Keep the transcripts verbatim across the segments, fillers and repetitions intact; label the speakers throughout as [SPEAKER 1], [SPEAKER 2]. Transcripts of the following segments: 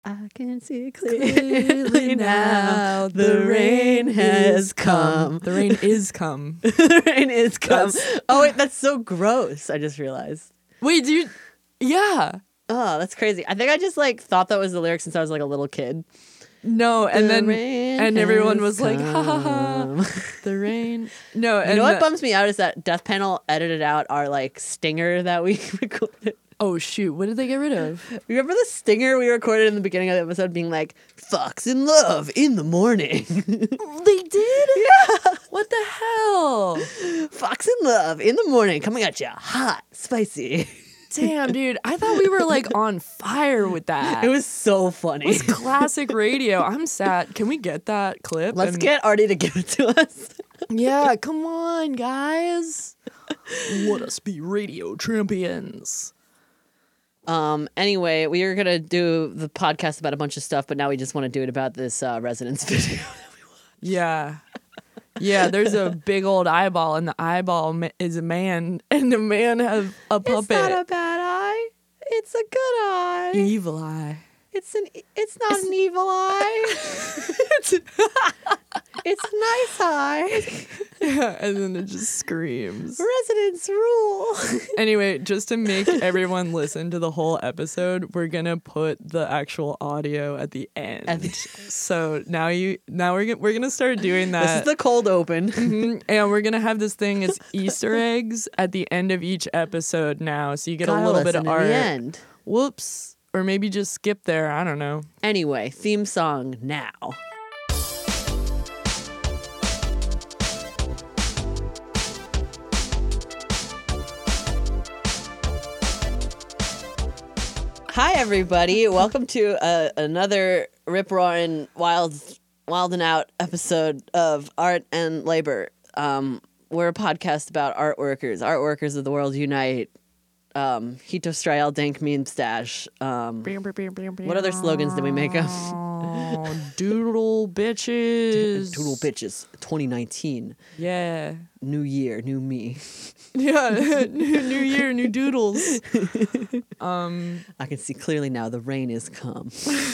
[SPEAKER 1] I can see clearly now. The rain has come.
[SPEAKER 2] The rain is come.
[SPEAKER 1] The rain is come.
[SPEAKER 2] That's-
[SPEAKER 1] Oh wait, that's so gross. I just realized.
[SPEAKER 2] Wait, do you? Yeah.
[SPEAKER 1] Oh, that's crazy. I think I just like thought that was the lyric since I was like a little kid.
[SPEAKER 2] No, and
[SPEAKER 1] The
[SPEAKER 2] then
[SPEAKER 1] rain
[SPEAKER 2] and everyone
[SPEAKER 1] has
[SPEAKER 2] was like, ha ha ha.
[SPEAKER 1] come.
[SPEAKER 2] The rain. No, and
[SPEAKER 1] You know what
[SPEAKER 2] the-
[SPEAKER 1] bums me out is that Death Panel edited out our like stinger that we recorded.
[SPEAKER 2] oh shoot, what did they get rid of?
[SPEAKER 1] Remember the stinger we recorded in the beginning of the episode being like, "Fox in love in the morning."
[SPEAKER 2] They did? Yeah. What the hell?
[SPEAKER 1] Fox in love in the morning, coming at you hot, spicy.
[SPEAKER 2] Damn, dude. I thought we were like on fire with that.
[SPEAKER 1] It was so funny.
[SPEAKER 2] It was classic radio. I'm sad. Can we get that clip?
[SPEAKER 1] Let's
[SPEAKER 2] and-
[SPEAKER 1] get Artie to give it to us.
[SPEAKER 2] Yeah, come on, guys. Let us be radio champions.
[SPEAKER 1] Um. Anyway, we were gonna do the podcast about a bunch of stuff, but now we just want to do it about this uh, Resonance video.
[SPEAKER 2] Yeah. Yeah, there's a big old eyeball, and the eyeball ma- is a man, and the man has a puppet.
[SPEAKER 1] It's not a bad eye. It's a good eye.
[SPEAKER 2] Evil eye.
[SPEAKER 1] It's an. It's not an evil eye. it's, it's a nice eye.
[SPEAKER 2] Yeah, and then it just screams.
[SPEAKER 1] Residents rule.
[SPEAKER 2] Anyway, just to make everyone listen to the whole episode, we're gonna put the actual audio at the end.
[SPEAKER 1] At the-
[SPEAKER 2] So now you, now we're gonna, we're gonna start doing
[SPEAKER 1] This
[SPEAKER 2] that.
[SPEAKER 1] is the cold open.
[SPEAKER 2] Mhm. And we're gonna have this thing as Easter eggs at the end of each episode now, so you get
[SPEAKER 1] Gotta
[SPEAKER 2] a little bit
[SPEAKER 1] listen
[SPEAKER 2] of
[SPEAKER 1] in
[SPEAKER 2] art.
[SPEAKER 1] the end.
[SPEAKER 2] Whoops, or maybe just skip there. I don't know.
[SPEAKER 1] Anyway, theme song now. Hi, everybody. Welcome to uh, another rip roaring, wild, wild and out episode of Art and Labor. Um, we're a podcast about art workers. Art workers of the world unite. Um, Hito Strael Dank Meme Stash. Um, what other slogans did we make up?
[SPEAKER 2] Oh, doodle bitches.
[SPEAKER 1] Doodle bitches. twenty nineteen.
[SPEAKER 2] Yeah.
[SPEAKER 1] New year, new me.
[SPEAKER 2] Yeah. new, new year, new doodles. Um.
[SPEAKER 1] I can see clearly now the rain is come.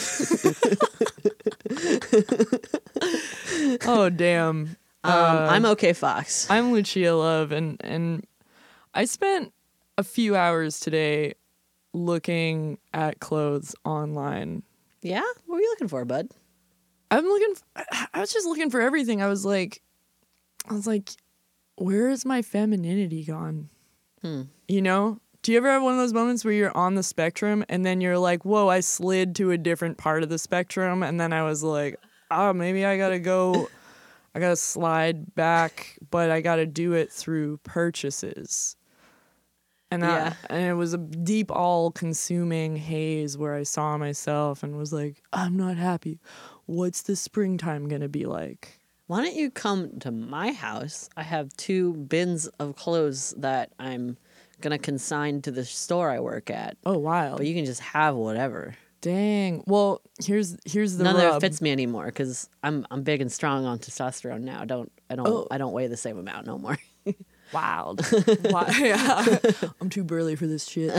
[SPEAKER 2] Oh damn.
[SPEAKER 1] Um,
[SPEAKER 2] Uh,
[SPEAKER 1] I'm okay, Fox.
[SPEAKER 2] I'm Lucia Love, and and I spent a few hours today looking at clothes online.
[SPEAKER 1] Yeah? What were you looking for, bud?
[SPEAKER 2] I'm looking. f- I was just looking for everything. I was like, I was like, where is my femininity gone?
[SPEAKER 1] Hmm.
[SPEAKER 2] You know? Do you ever have one of those moments where you're on the spectrum and then you're like, whoa, I slid to a different part of the spectrum, and then I was like, oh, maybe I gotta go. I gotta slide back, but I gotta do it through purchases. And,
[SPEAKER 1] Yeah.
[SPEAKER 2] I, and it was a deep, all-consuming haze where I saw myself and was like, I'm not happy. What's the springtime gonna be like?
[SPEAKER 1] Why don't you come to my house? I have two bins of clothes that I'm going to consign to the store I work at.
[SPEAKER 2] Oh, wild.
[SPEAKER 1] But you can just have whatever.
[SPEAKER 2] Dang. Well, here's here's the
[SPEAKER 1] None
[SPEAKER 2] rub.
[SPEAKER 1] of it fits me anymore because I'm I'm big and strong on testosterone now. I don't I don't
[SPEAKER 2] Oh.
[SPEAKER 1] I don't weigh the same amount no more.
[SPEAKER 2] Wild. Wi- yeah. I'm too burly for this shit.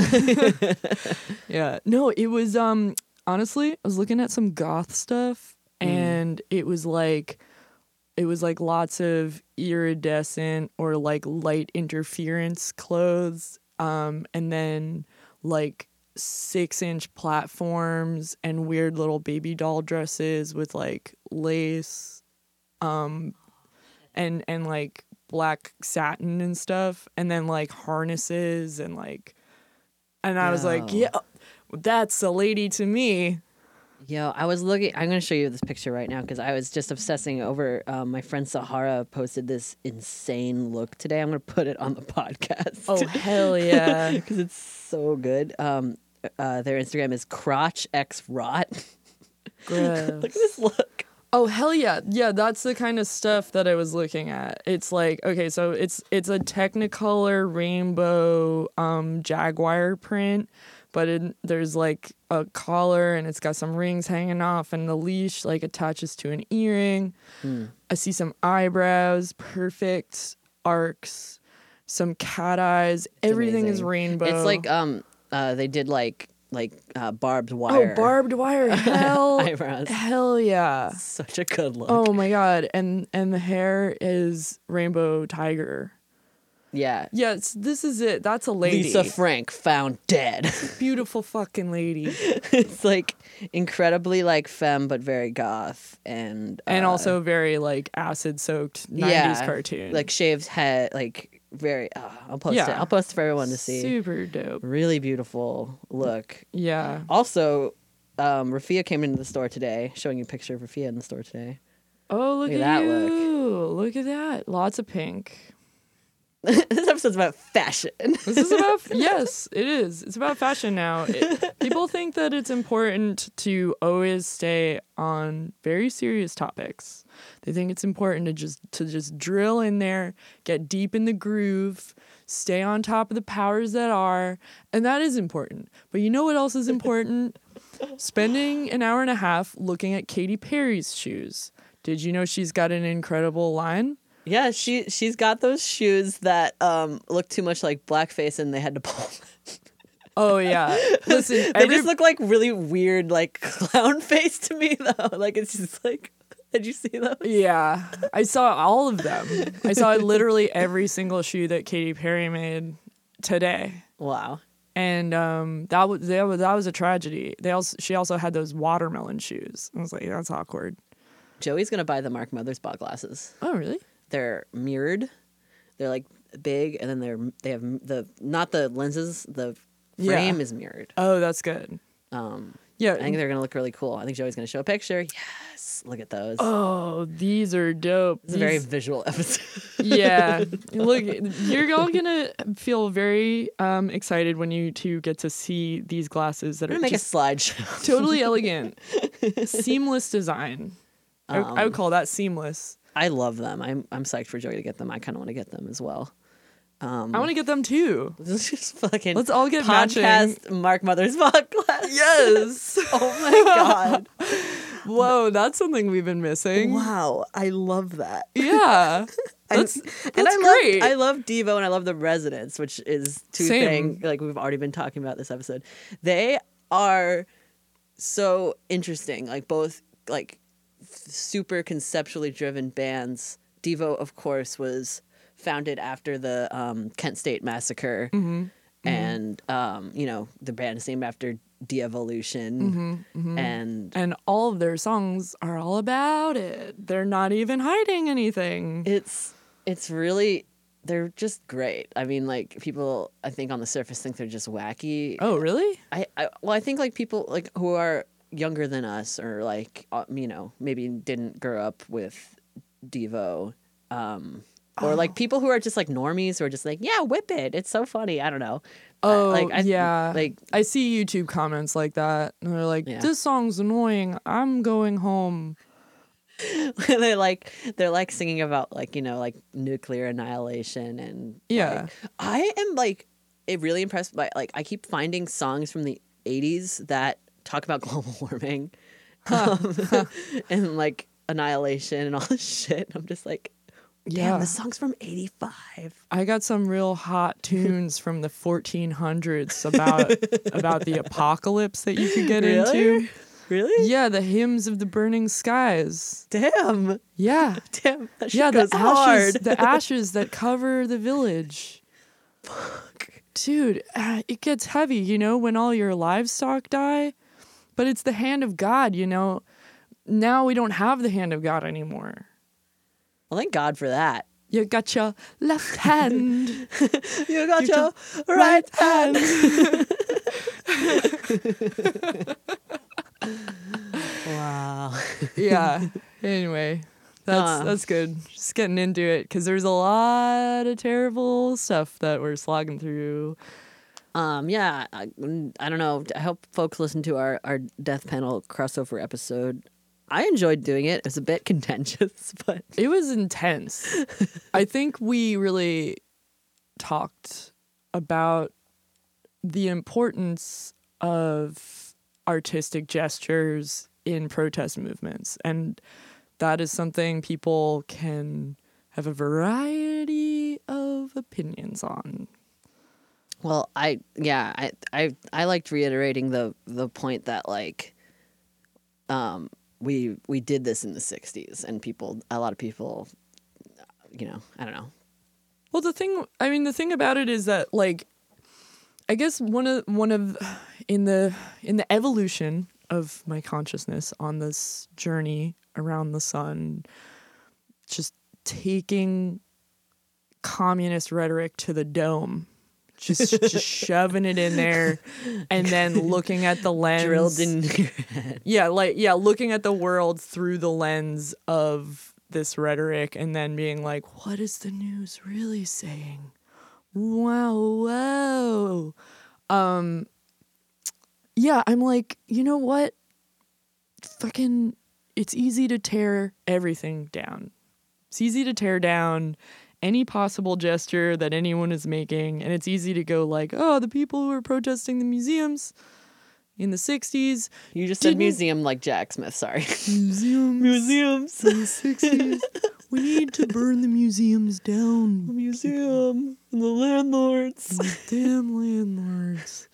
[SPEAKER 2] Yeah. No, it was um honestly, I was looking at some goth stuff and it was like it was like lots of iridescent or like light interference clothes um and then like six inch platforms and weird little baby doll dresses with like lace um and and like black satin and stuff, and then like harnesses and like and I was like,
[SPEAKER 1] Yo.
[SPEAKER 2] yeah, that's a lady to me.
[SPEAKER 1] Yo, I was looking. I'm going to show you this picture right now because I was just obsessing over. Um, my friend Sahara posted this insane look today. I'm going to put it on the podcast.
[SPEAKER 2] Oh hell yeah.
[SPEAKER 1] Because it's so good. Um, uh, their Instagram is crotch x rot.
[SPEAKER 2] Gross.
[SPEAKER 1] Look at this look.
[SPEAKER 2] Oh hell yeah. Yeah, that's the kind of stuff that I was looking at. It's like, okay, so it's it's a Technicolor rainbow um jaguar print, but it, there's like a collar and it's got some rings hanging off and the leash like attaches to an earring.
[SPEAKER 1] Hmm.
[SPEAKER 2] I see some eyebrows, perfect arcs, some cat eyes. Everything is
[SPEAKER 1] amazing.
[SPEAKER 2] rainbow.
[SPEAKER 1] It's like um, uh, they did like like uh, barbed wire.
[SPEAKER 2] Oh, barbed wire. Hell,
[SPEAKER 1] eyebrows.
[SPEAKER 2] hell yeah.
[SPEAKER 1] Such a good look.
[SPEAKER 2] Oh my god. And and the hair is rainbow tiger.
[SPEAKER 1] Yeah.
[SPEAKER 2] Yes, this is it. That's a lady.
[SPEAKER 1] Lisa Frank found dead.
[SPEAKER 2] Beautiful fucking lady.
[SPEAKER 1] It's like incredibly like femme, but very goth, and uh,
[SPEAKER 2] And also very like acid soaked nineties
[SPEAKER 1] yeah,
[SPEAKER 2] cartoon.
[SPEAKER 1] like shaved head, like very. Uh, I'll post
[SPEAKER 2] Yeah.
[SPEAKER 1] it. I'll post it for everyone to see.
[SPEAKER 2] Super dope.
[SPEAKER 1] Really beautiful look.
[SPEAKER 2] Yeah.
[SPEAKER 1] Also, um, Rafia came into the store today, showing you a picture of Rafia in the store today.
[SPEAKER 2] Oh, look,
[SPEAKER 1] Look
[SPEAKER 2] at,
[SPEAKER 1] at that
[SPEAKER 2] you. Look. at that. Lots of pink.
[SPEAKER 1] This episode's about fashion.
[SPEAKER 2] This is about, yes, it is. It's about fashion now. It, people think that it's important to always stay on very serious topics. They think it's important to just to just drill in there, get deep in the groove, stay on top of the powers that are, and that is important. But you know what else is important? Spending an hour and a half looking at Katy Perry's shoes. Did you know she's got an incredible line?
[SPEAKER 1] Yeah, she she's got those shoes that um look too much like blackface, and they had to pull.
[SPEAKER 2] Oh yeah, listen,
[SPEAKER 1] They
[SPEAKER 2] every,
[SPEAKER 1] just look like really weird, like clown face to me though. Like it's just like, did you see those?
[SPEAKER 2] yeah, I saw all of them. I saw literally every single shoe that Katy Perry made today,
[SPEAKER 1] Wow.
[SPEAKER 2] and um, that was that was that was a tragedy. They also she also had those watermelon shoes. I was like, that's awkward.
[SPEAKER 1] Joey's gonna buy the Mark Mothersbaugh glasses.
[SPEAKER 2] Oh really?
[SPEAKER 1] They're mirrored. They're like big, and then they're they have the not the lenses. The frame
[SPEAKER 2] Yeah.
[SPEAKER 1] is mirrored.
[SPEAKER 2] Oh, that's good.
[SPEAKER 1] Um,
[SPEAKER 2] Yeah.
[SPEAKER 1] I think they're gonna look really cool. I think Joey's gonna show a picture. Yes, look at those.
[SPEAKER 2] Oh, these are dope.
[SPEAKER 1] It's a very
[SPEAKER 2] These-
[SPEAKER 1] visual episode.
[SPEAKER 2] yeah. Look, you're all gonna feel very um, excited when you two get to see these glasses that
[SPEAKER 1] I'm
[SPEAKER 2] are
[SPEAKER 1] gonna make
[SPEAKER 2] just
[SPEAKER 1] a slideshow.
[SPEAKER 2] totally elegant, seamless design. I, I would call that seamless.
[SPEAKER 1] I love them. I'm I'm psyched for Joey to get them. I kind of want to get them as well. Um,
[SPEAKER 2] I want to get them too.
[SPEAKER 1] This is just fucking.
[SPEAKER 2] Let's all get
[SPEAKER 1] podcast
[SPEAKER 2] matching.
[SPEAKER 1] Mark Mothersbaugh glasses.
[SPEAKER 2] Yes.
[SPEAKER 1] Oh my god.
[SPEAKER 2] Whoa, that's something we've been missing.
[SPEAKER 1] Wow, I love that.
[SPEAKER 2] Yeah.
[SPEAKER 1] And-
[SPEAKER 2] That's, that's
[SPEAKER 1] and I
[SPEAKER 2] great.
[SPEAKER 1] love I love Devo and I love The Residents, which is two
[SPEAKER 2] Same.
[SPEAKER 1] things like we've already been talking about this episode. They are so interesting, like both like super conceptually driven bands. Devo, of course, was founded after the um, Kent State Massacre,
[SPEAKER 2] Mhm.
[SPEAKER 1] and um, you know the band is named after De-Evolution,
[SPEAKER 2] Mhm, mhm.
[SPEAKER 1] and
[SPEAKER 2] And all of their songs are all about it. They're not even hiding anything.
[SPEAKER 1] it's it's really they're just great. I mean, like people, I think on the surface think they're just wacky.
[SPEAKER 2] Oh, really?
[SPEAKER 1] I, I well, I think like people like who are younger than us or like uh, you know maybe didn't grow up with Devo, um, or
[SPEAKER 2] Oh.
[SPEAKER 1] like people who are just like normies who are just like yeah, whip it, it's so funny. I don't know.
[SPEAKER 2] Oh,
[SPEAKER 1] like I,
[SPEAKER 2] yeah.
[SPEAKER 1] like
[SPEAKER 2] I see YouTube comments like that. And they're like,
[SPEAKER 1] Yeah.
[SPEAKER 2] this song's annoying. I'm going home.
[SPEAKER 1] they're like they're like singing about like you know like nuclear annihilation and
[SPEAKER 2] Yeah.
[SPEAKER 1] like, I am like it really impressed by like I keep finding songs from the eighties that talk about global warming um, and like annihilation and all this shit. I'm just like damn,
[SPEAKER 2] Yeah.
[SPEAKER 1] the song's from eighty-five.
[SPEAKER 2] I got some real hot tunes from the fourteen hundreds about about the apocalypse that you could get
[SPEAKER 1] Really?
[SPEAKER 2] into.
[SPEAKER 1] Really?
[SPEAKER 2] Yeah, the hymns of the burning skies.
[SPEAKER 1] Damn.
[SPEAKER 2] Yeah.
[SPEAKER 1] Damn. That shit
[SPEAKER 2] Yeah, the
[SPEAKER 1] goes
[SPEAKER 2] ashes,
[SPEAKER 1] hard.
[SPEAKER 2] the ashes that cover the village.
[SPEAKER 1] Fuck.
[SPEAKER 2] Dude, uh, it gets heavy, you know, when all your livestock die. But it's the hand of God, you know. Now we don't have the hand of God anymore.
[SPEAKER 1] Well, thank God for that.
[SPEAKER 2] You got your left hand,
[SPEAKER 1] You got
[SPEAKER 2] You
[SPEAKER 1] your right hand. Wow.
[SPEAKER 2] Yeah. Anyway, that's
[SPEAKER 1] Uh.
[SPEAKER 2] that's good. Just getting into it because there's a lot of terrible stuff that we're slogging through.
[SPEAKER 1] Um, yeah, I, I don't know. I hope folks listen to our, our Death Panel crossover episode. I enjoyed doing it. It was a bit contentious, but
[SPEAKER 2] It was intense. I think we really talked about the importance of artistic gestures in protest movements. And that is something people can have a variety of opinions on.
[SPEAKER 1] Well, I yeah, I I I liked reiterating the the point that like um we we did this in the sixties and people a lot of people you know, I don't know.
[SPEAKER 2] Well, the thing, I mean, the thing about it is that like I guess one of one of in the in the evolution of my consciousness on this journey around the sun, just taking communist rhetoric to the dome, just just shoving it in there, and then looking at the lens
[SPEAKER 1] Drilled in your head.
[SPEAKER 2] Yeah, like yeah, looking at the world through the lens of this rhetoric, and then being like, what is the news really saying? Wow, wow. Um, yeah, I'm like, you know what? Fucking, it's easy to tear everything down. It's easy to tear down any possible gesture that anyone is making, and it's easy to go like, oh, the people who were protesting the museums in the sixties.
[SPEAKER 1] You just said
[SPEAKER 2] Didn't-
[SPEAKER 1] museum like Jack Smith, sorry.
[SPEAKER 2] Museums.
[SPEAKER 1] Museums.
[SPEAKER 2] In the sixties. We need to burn the museums down.
[SPEAKER 1] The museum and the landlords.
[SPEAKER 2] The damn landlords.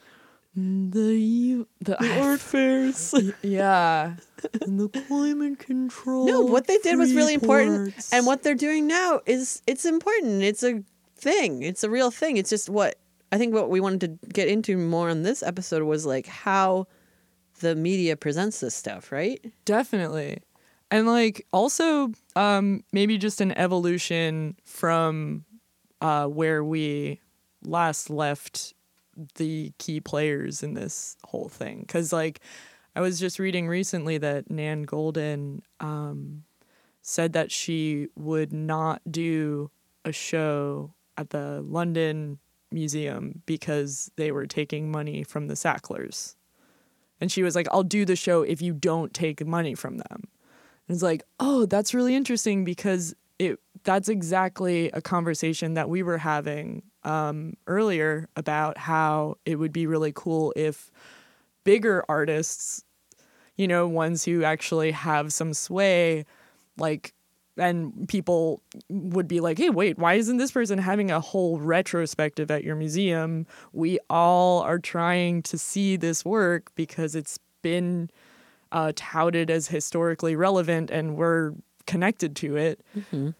[SPEAKER 2] The you the,
[SPEAKER 1] The art fairs.
[SPEAKER 2] yeah. And the climate control.
[SPEAKER 1] No, what they did was really important,
[SPEAKER 2] Freeports.
[SPEAKER 1] and what they're doing now is it's important. It's a thing. It's a real thing. It's just what I think what we wanted to get into more on this episode was like how the media presents this stuff, right?
[SPEAKER 2] Definitely. And like also um maybe just an evolution from uh where we last left the key players in this whole thing, cuz like I was just reading recently that Nan Golden um said that she would not do a show at the London Museum because they were taking money from the Sacklers. And she was like, I'll do the show if you don't take money from them. And it's like, oh, that's really interesting because it that's exactly a conversation that we were having um, earlier about how it would be really cool if bigger artists, you know, ones who actually have some sway, like, and people would be like, hey, wait, why isn't this person having a whole retrospective at your museum? We all are trying to see this work because it's been uh, touted as historically relevant and we're connected to it.
[SPEAKER 1] Mm-hmm.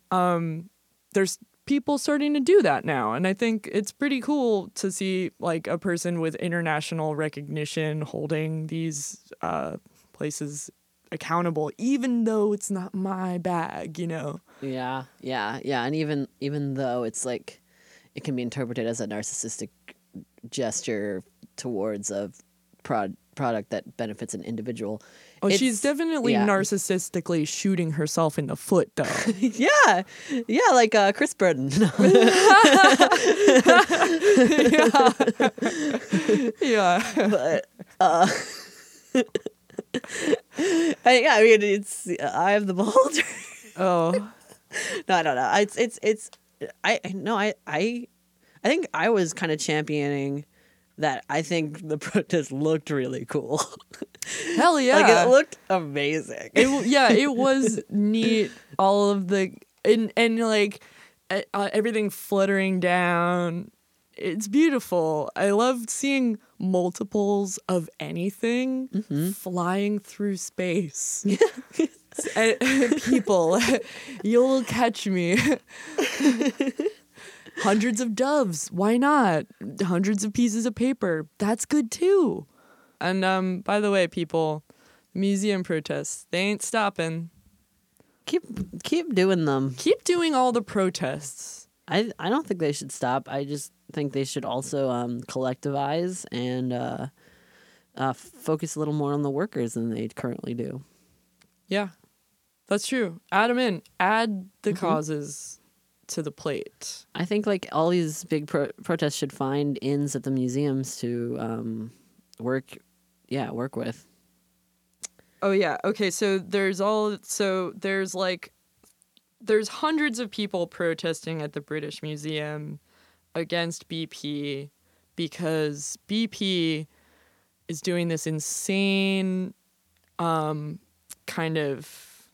[SPEAKER 2] Um, there's people starting to do that now. And I think it's pretty cool to see like a person with international recognition holding these uh, places accountable, even though it's not my bag, you know?
[SPEAKER 1] Yeah, yeah, yeah. And even even though it's like it can be interpreted as a narcissistic gesture towards a prod, product that benefits an individual.
[SPEAKER 2] Oh,
[SPEAKER 1] it's-
[SPEAKER 2] she's definitely
[SPEAKER 1] yeah.
[SPEAKER 2] narcissistically shooting herself in the foot, though.
[SPEAKER 1] yeah, yeah, like uh, Chris Burden.
[SPEAKER 2] yeah. yeah.
[SPEAKER 1] But uh, I, yeah, I mean, it's I am the beholder.
[SPEAKER 2] Oh.
[SPEAKER 1] No, I don't know. It's it's it's I no I I I think I was kind of championing that. I think the protest looked really cool.
[SPEAKER 2] Hell yeah.
[SPEAKER 1] Like it looked amazing.
[SPEAKER 2] It, w- yeah, it was neat. All of the and and like uh, uh, everything fluttering down. It's beautiful. I loved seeing multiples of anything
[SPEAKER 1] Mm-hmm.
[SPEAKER 2] flying through space. And, and people, you'll catch me. Hundreds of doves. Why not? Hundreds of pieces of paper. That's good too. And um, by the way, people, museum protests, they ain't stopping.
[SPEAKER 1] keep keep doing them.
[SPEAKER 2] Keep doing all the protests.
[SPEAKER 1] I I don't think they should stop. I just think they should also um, collectivize and uh, uh, focus a little more on the workers than they currently do.
[SPEAKER 2] Yeah, that's true. Add them in. Add the
[SPEAKER 1] Mhm.
[SPEAKER 2] causes to the plate.
[SPEAKER 1] I think like all these big pro- protests should find inns at the museums to um, work, yeah, work with.
[SPEAKER 2] Oh yeah. Okay, so there's all so there's like there's hundreds of people protesting at the British Museum against B P because B P is doing this insane um kind of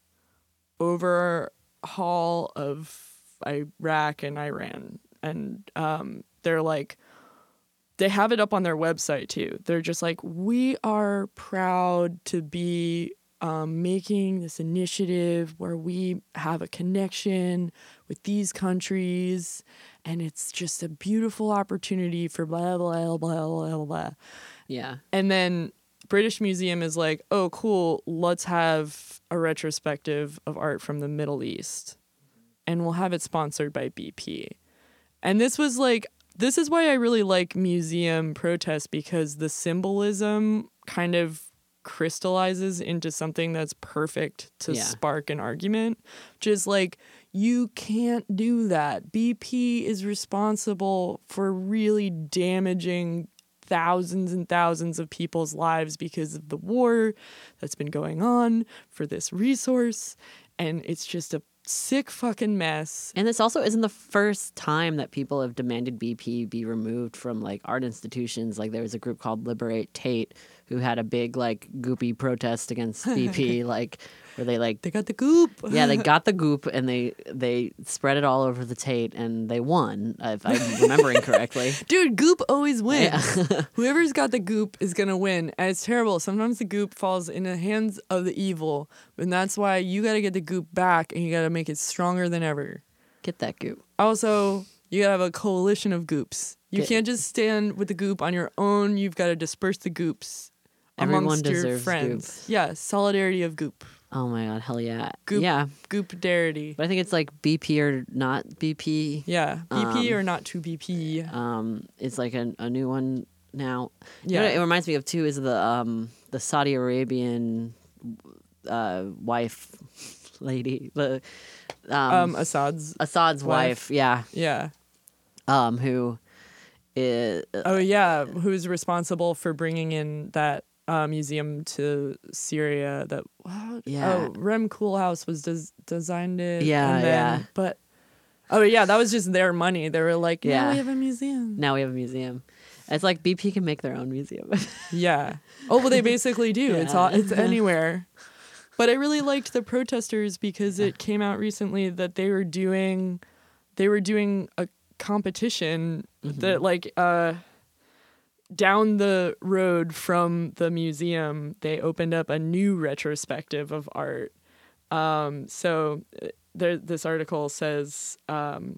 [SPEAKER 2] overhaul of Iraq and Iran, and um they're like they have it up on their website too. They're just like, we are proud to be um, making this initiative where we have a connection with these countries, and it's just a beautiful opportunity for blah, blah, blah, blah, blah.
[SPEAKER 1] Yeah.
[SPEAKER 2] And then British Museum is like, oh, cool, let's have a retrospective of art from the Middle East. And we'll have it sponsored by B P. And this was like, this is why I really like museum protests, because the symbolism kind of crystallizes into something that's perfect to
[SPEAKER 1] Yeah.
[SPEAKER 2] spark an argument. Just like, you can't do that. B P is responsible for really damaging thousands and thousands of people's lives because of the war that's been going on for this resource. And it's just a sick fucking mess.
[SPEAKER 1] And this also isn't the first time that people have demanded B P be removed from like art institutions. Like there was a group called Liberate Tate who had a big like goopy protest against B P, like where they like
[SPEAKER 2] They got the goop.
[SPEAKER 1] yeah they got the goop and they they spread it all over the Tate and they won, if I'm remembering correctly.
[SPEAKER 2] Dude, goop always wins.
[SPEAKER 1] Yeah.
[SPEAKER 2] Whoever's got the goop is going to win. And it's terrible. Sometimes the goop falls in the hands of the evil. And that's why you got to get the goop back and you got to make it stronger than ever.
[SPEAKER 1] Get that goop.
[SPEAKER 2] Also, you got to have a coalition of goops. You
[SPEAKER 1] Get-
[SPEAKER 2] can't just stand with the goop on your own. You've got to disperse the goops
[SPEAKER 1] Everyone
[SPEAKER 2] amongst your
[SPEAKER 1] deserves
[SPEAKER 2] friends. Yeah, solidarity of goop.
[SPEAKER 1] Oh my god, hell yeah.
[SPEAKER 2] Goop.
[SPEAKER 1] Yeah.
[SPEAKER 2] Goop-darity.
[SPEAKER 1] But I think it's like B P or not B P.
[SPEAKER 2] Yeah, B P
[SPEAKER 1] Um,
[SPEAKER 2] or not to B P.
[SPEAKER 1] Um, it's like a, a new one now. You know
[SPEAKER 2] Yeah.
[SPEAKER 1] what it reminds me of too is the um the Saudi Arabian uh wife lady, the um,
[SPEAKER 2] Um, Assad's.
[SPEAKER 1] Assad's
[SPEAKER 2] wife.
[SPEAKER 1] wife, yeah,
[SPEAKER 2] Yeah.
[SPEAKER 1] um, who is
[SPEAKER 2] Oh yeah, who's responsible for bringing in that uh, museum to Syria? That what?
[SPEAKER 1] Yeah.
[SPEAKER 2] Oh, Rem Koolhaas was des- designed it.
[SPEAKER 1] Yeah,
[SPEAKER 2] and then,
[SPEAKER 1] yeah.
[SPEAKER 2] But oh yeah, that was just their money. They were like, yeah,
[SPEAKER 1] Yeah.
[SPEAKER 2] we have a museum.
[SPEAKER 1] now we have a museum. It's like B P can make their own museum.
[SPEAKER 2] Yeah. Oh well, they basically do. It's
[SPEAKER 1] Yeah.
[SPEAKER 2] all. It's anywhere. But I really liked the protesters because it came out recently that they were doing, they were doing a competition that like uh down the road from the museum they opened up a new retrospective of art. Um so uh, there this article says um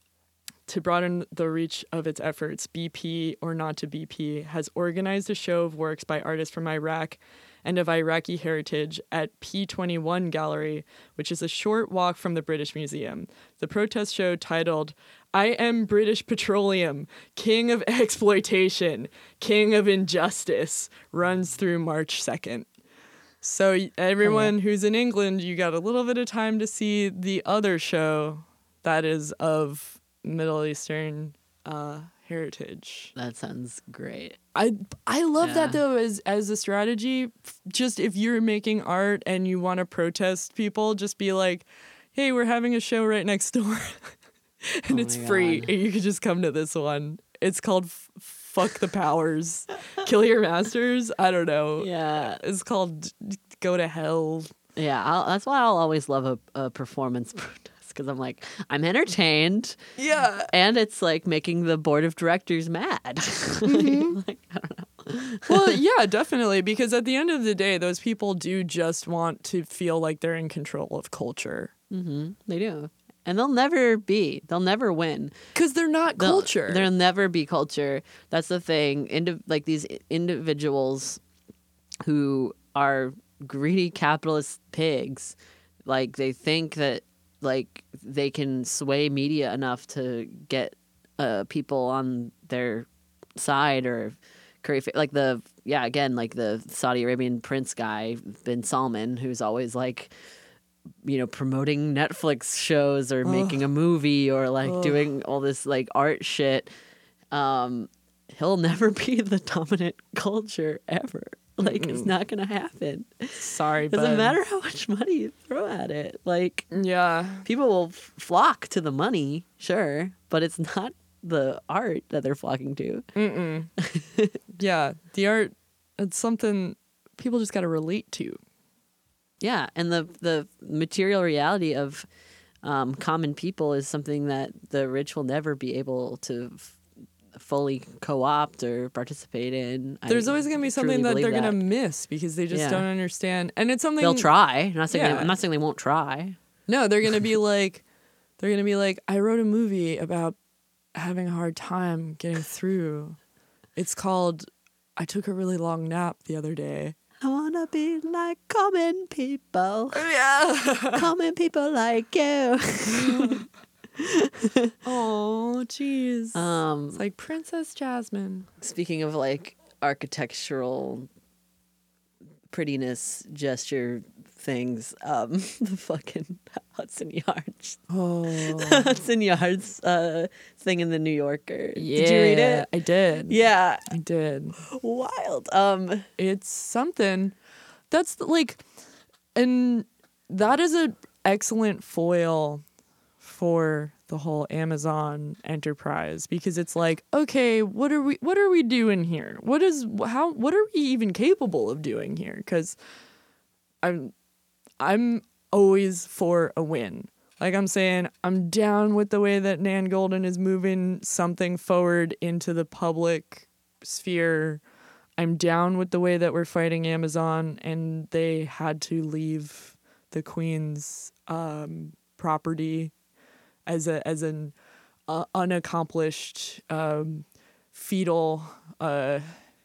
[SPEAKER 2] to broaden the reach of its efforts, B P or Not to B P has organized a show of works by artists from Iraq and of Iraqi heritage at P twenty-one Gallery, which is a short walk from the British Museum. The protest show, titled I Am British Petroleum, King of Exploitation, King of Injustice, runs through March second. So y- everyone who's in England, you got a little bit of time to see the other show that is of Middle Eastern uh, heritage.
[SPEAKER 1] That sounds great.
[SPEAKER 2] I I love that
[SPEAKER 1] Yeah.
[SPEAKER 2] though as as a strategy. F- Just if you're making art and you want to protest people, just be like, "Hey, we're having a show right next door, and
[SPEAKER 1] Oh
[SPEAKER 2] it's
[SPEAKER 1] my
[SPEAKER 2] free,
[SPEAKER 1] God.
[SPEAKER 2] and you can just come to this one." It's called F- "Fuck the Powers, Kill Your Masters." I don't know.
[SPEAKER 1] Yeah,
[SPEAKER 2] It's called "Go to Hell."
[SPEAKER 1] yeah. I'll, that's why I'll always love a, a performance protest because I'm like I'm entertained.
[SPEAKER 2] Yeah.
[SPEAKER 1] And it's like making the board of directors mad.
[SPEAKER 2] Mm-hmm.
[SPEAKER 1] Like, I don't know.
[SPEAKER 2] Well, yeah, definitely. Because at the end of the day, those people do just want to feel like they're in control of culture.
[SPEAKER 1] Hmm. They do. And they'll never be. They'll never win.
[SPEAKER 2] Because they're not
[SPEAKER 1] They'll-
[SPEAKER 2] culture.
[SPEAKER 1] There'll never be culture. That's the thing. Indi- like these individuals who are greedy capitalist pigs, like they think that like they can sway media enough to get uh, people on their side or create fa- like the yeah again like the Saudi Arabian prince guy bin Salman, who's always like you know promoting Netflix shows or making a movie or like doing all this like art shit. Um, he'll never be the dominant culture ever. Like it's not gonna happen.
[SPEAKER 2] Sorry,
[SPEAKER 1] Doesn't
[SPEAKER 2] bud.
[SPEAKER 1] matter how much money you throw at it. Like
[SPEAKER 2] Yeah.
[SPEAKER 1] people will f- flock to the money, sure, but it's not the art that they're flocking to.
[SPEAKER 2] Yeah. The art, it's something people just got to relate to.
[SPEAKER 1] Yeah, and the the material reality of um, common people is something that the rich will never be able to f- fully co-opt or participate in.
[SPEAKER 2] There's
[SPEAKER 1] I
[SPEAKER 2] always going to be
[SPEAKER 1] truly
[SPEAKER 2] something that
[SPEAKER 1] believe
[SPEAKER 2] they're
[SPEAKER 1] that.
[SPEAKER 2] going to miss because they just
[SPEAKER 1] Yeah.
[SPEAKER 2] don't understand. And it's something
[SPEAKER 1] They'll try. I'm not saying
[SPEAKER 2] Yeah.
[SPEAKER 1] they, I'm not saying they won't try.
[SPEAKER 2] No, they're going to be like, they're going to be like, I wrote a movie about having a hard time getting through. It's called I Took a Really Long Nap the Other day.
[SPEAKER 1] I wanna be like common people,
[SPEAKER 2] Yeah.
[SPEAKER 1] common people like you.
[SPEAKER 2] Oh, jeez.
[SPEAKER 1] Um,
[SPEAKER 2] It's like Princess Jasmine.
[SPEAKER 1] speaking of like architectural prettiness gesture things, um, the fucking Hudson Yards,
[SPEAKER 2] Oh.
[SPEAKER 1] Hudson Yards uh, thing in the New Yorker.
[SPEAKER 2] Yeah.
[SPEAKER 1] Did you read it?
[SPEAKER 2] I did.
[SPEAKER 1] Yeah,
[SPEAKER 2] I did.
[SPEAKER 1] wild. Um,
[SPEAKER 2] It's something that's like, and that is an excellent foil for the whole Amazon enterprise because it's like, okay, what are we what are we doing here? What is how what are we even capable of doing here? Because I'm I'm always for a win. Like I'm saying, I'm down with the way that Nan Golden is moving something forward into the public sphere. I'm down with the way that we're fighting Amazon and they had to leave the Queen's um, property as a as an uh, unaccomplished um, fetal. Uh,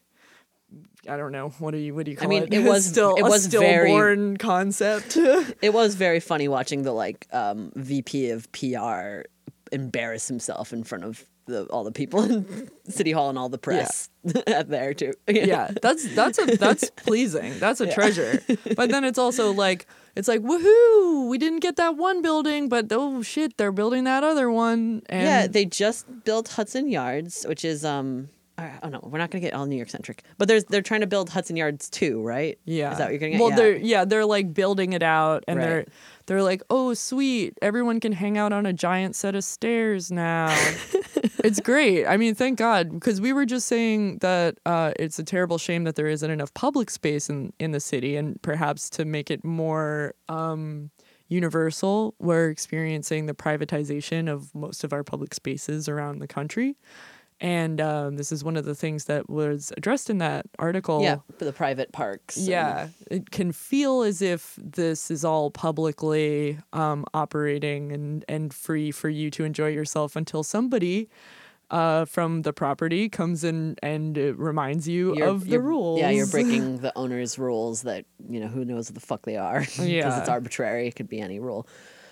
[SPEAKER 2] I don't know what do you what do you call
[SPEAKER 1] I mean,
[SPEAKER 2] it?
[SPEAKER 1] it was-
[SPEAKER 2] still
[SPEAKER 1] it
[SPEAKER 2] a
[SPEAKER 1] was very-
[SPEAKER 2] stillborn concept.
[SPEAKER 1] it was very funny watching the like um, V P of P R embarrass himself in front of the, all the people in City Hall and all the press at there too.
[SPEAKER 2] Yeah, that's that's a that's pleasing. That's a treasure. But then it's also like it's like woohoo, we didn't get that one building, but oh shit, they're building that other one. And
[SPEAKER 1] Yeah, they just built Hudson Yards, which is um I don't know, we're not gonna get all New York centric, but there's they're trying to build Hudson Yards too, right?
[SPEAKER 2] yeah,
[SPEAKER 1] is that what you're getting at?
[SPEAKER 2] Well,
[SPEAKER 1] Yeah.
[SPEAKER 2] they're yeah, they're like building it out, and
[SPEAKER 1] Right.
[SPEAKER 2] they're they're like, oh sweet, everyone can hang out on a giant set of stairs now. It's great. I mean, thank God, because we were just saying that uh, it's a terrible shame that there isn't enough public space in, in the city, and perhaps to make it more um, universal, we're experiencing the privatization of most of our public spaces around the country. And um, this is one of the things that was addressed in that article.
[SPEAKER 1] Yeah, for the private parks. and-
[SPEAKER 2] Yeah, it can feel as if this is all publicly um, operating and, and free for you to enjoy yourself until somebody uh, from the property comes in and uh, reminds you
[SPEAKER 1] You're-
[SPEAKER 2] of the
[SPEAKER 1] you're-
[SPEAKER 2] rules.
[SPEAKER 1] Yeah, you're breaking the owner's rules that, you know, who knows what the fuck they are. Because
[SPEAKER 2] Yeah.
[SPEAKER 1] it's arbitrary. It could be any rule.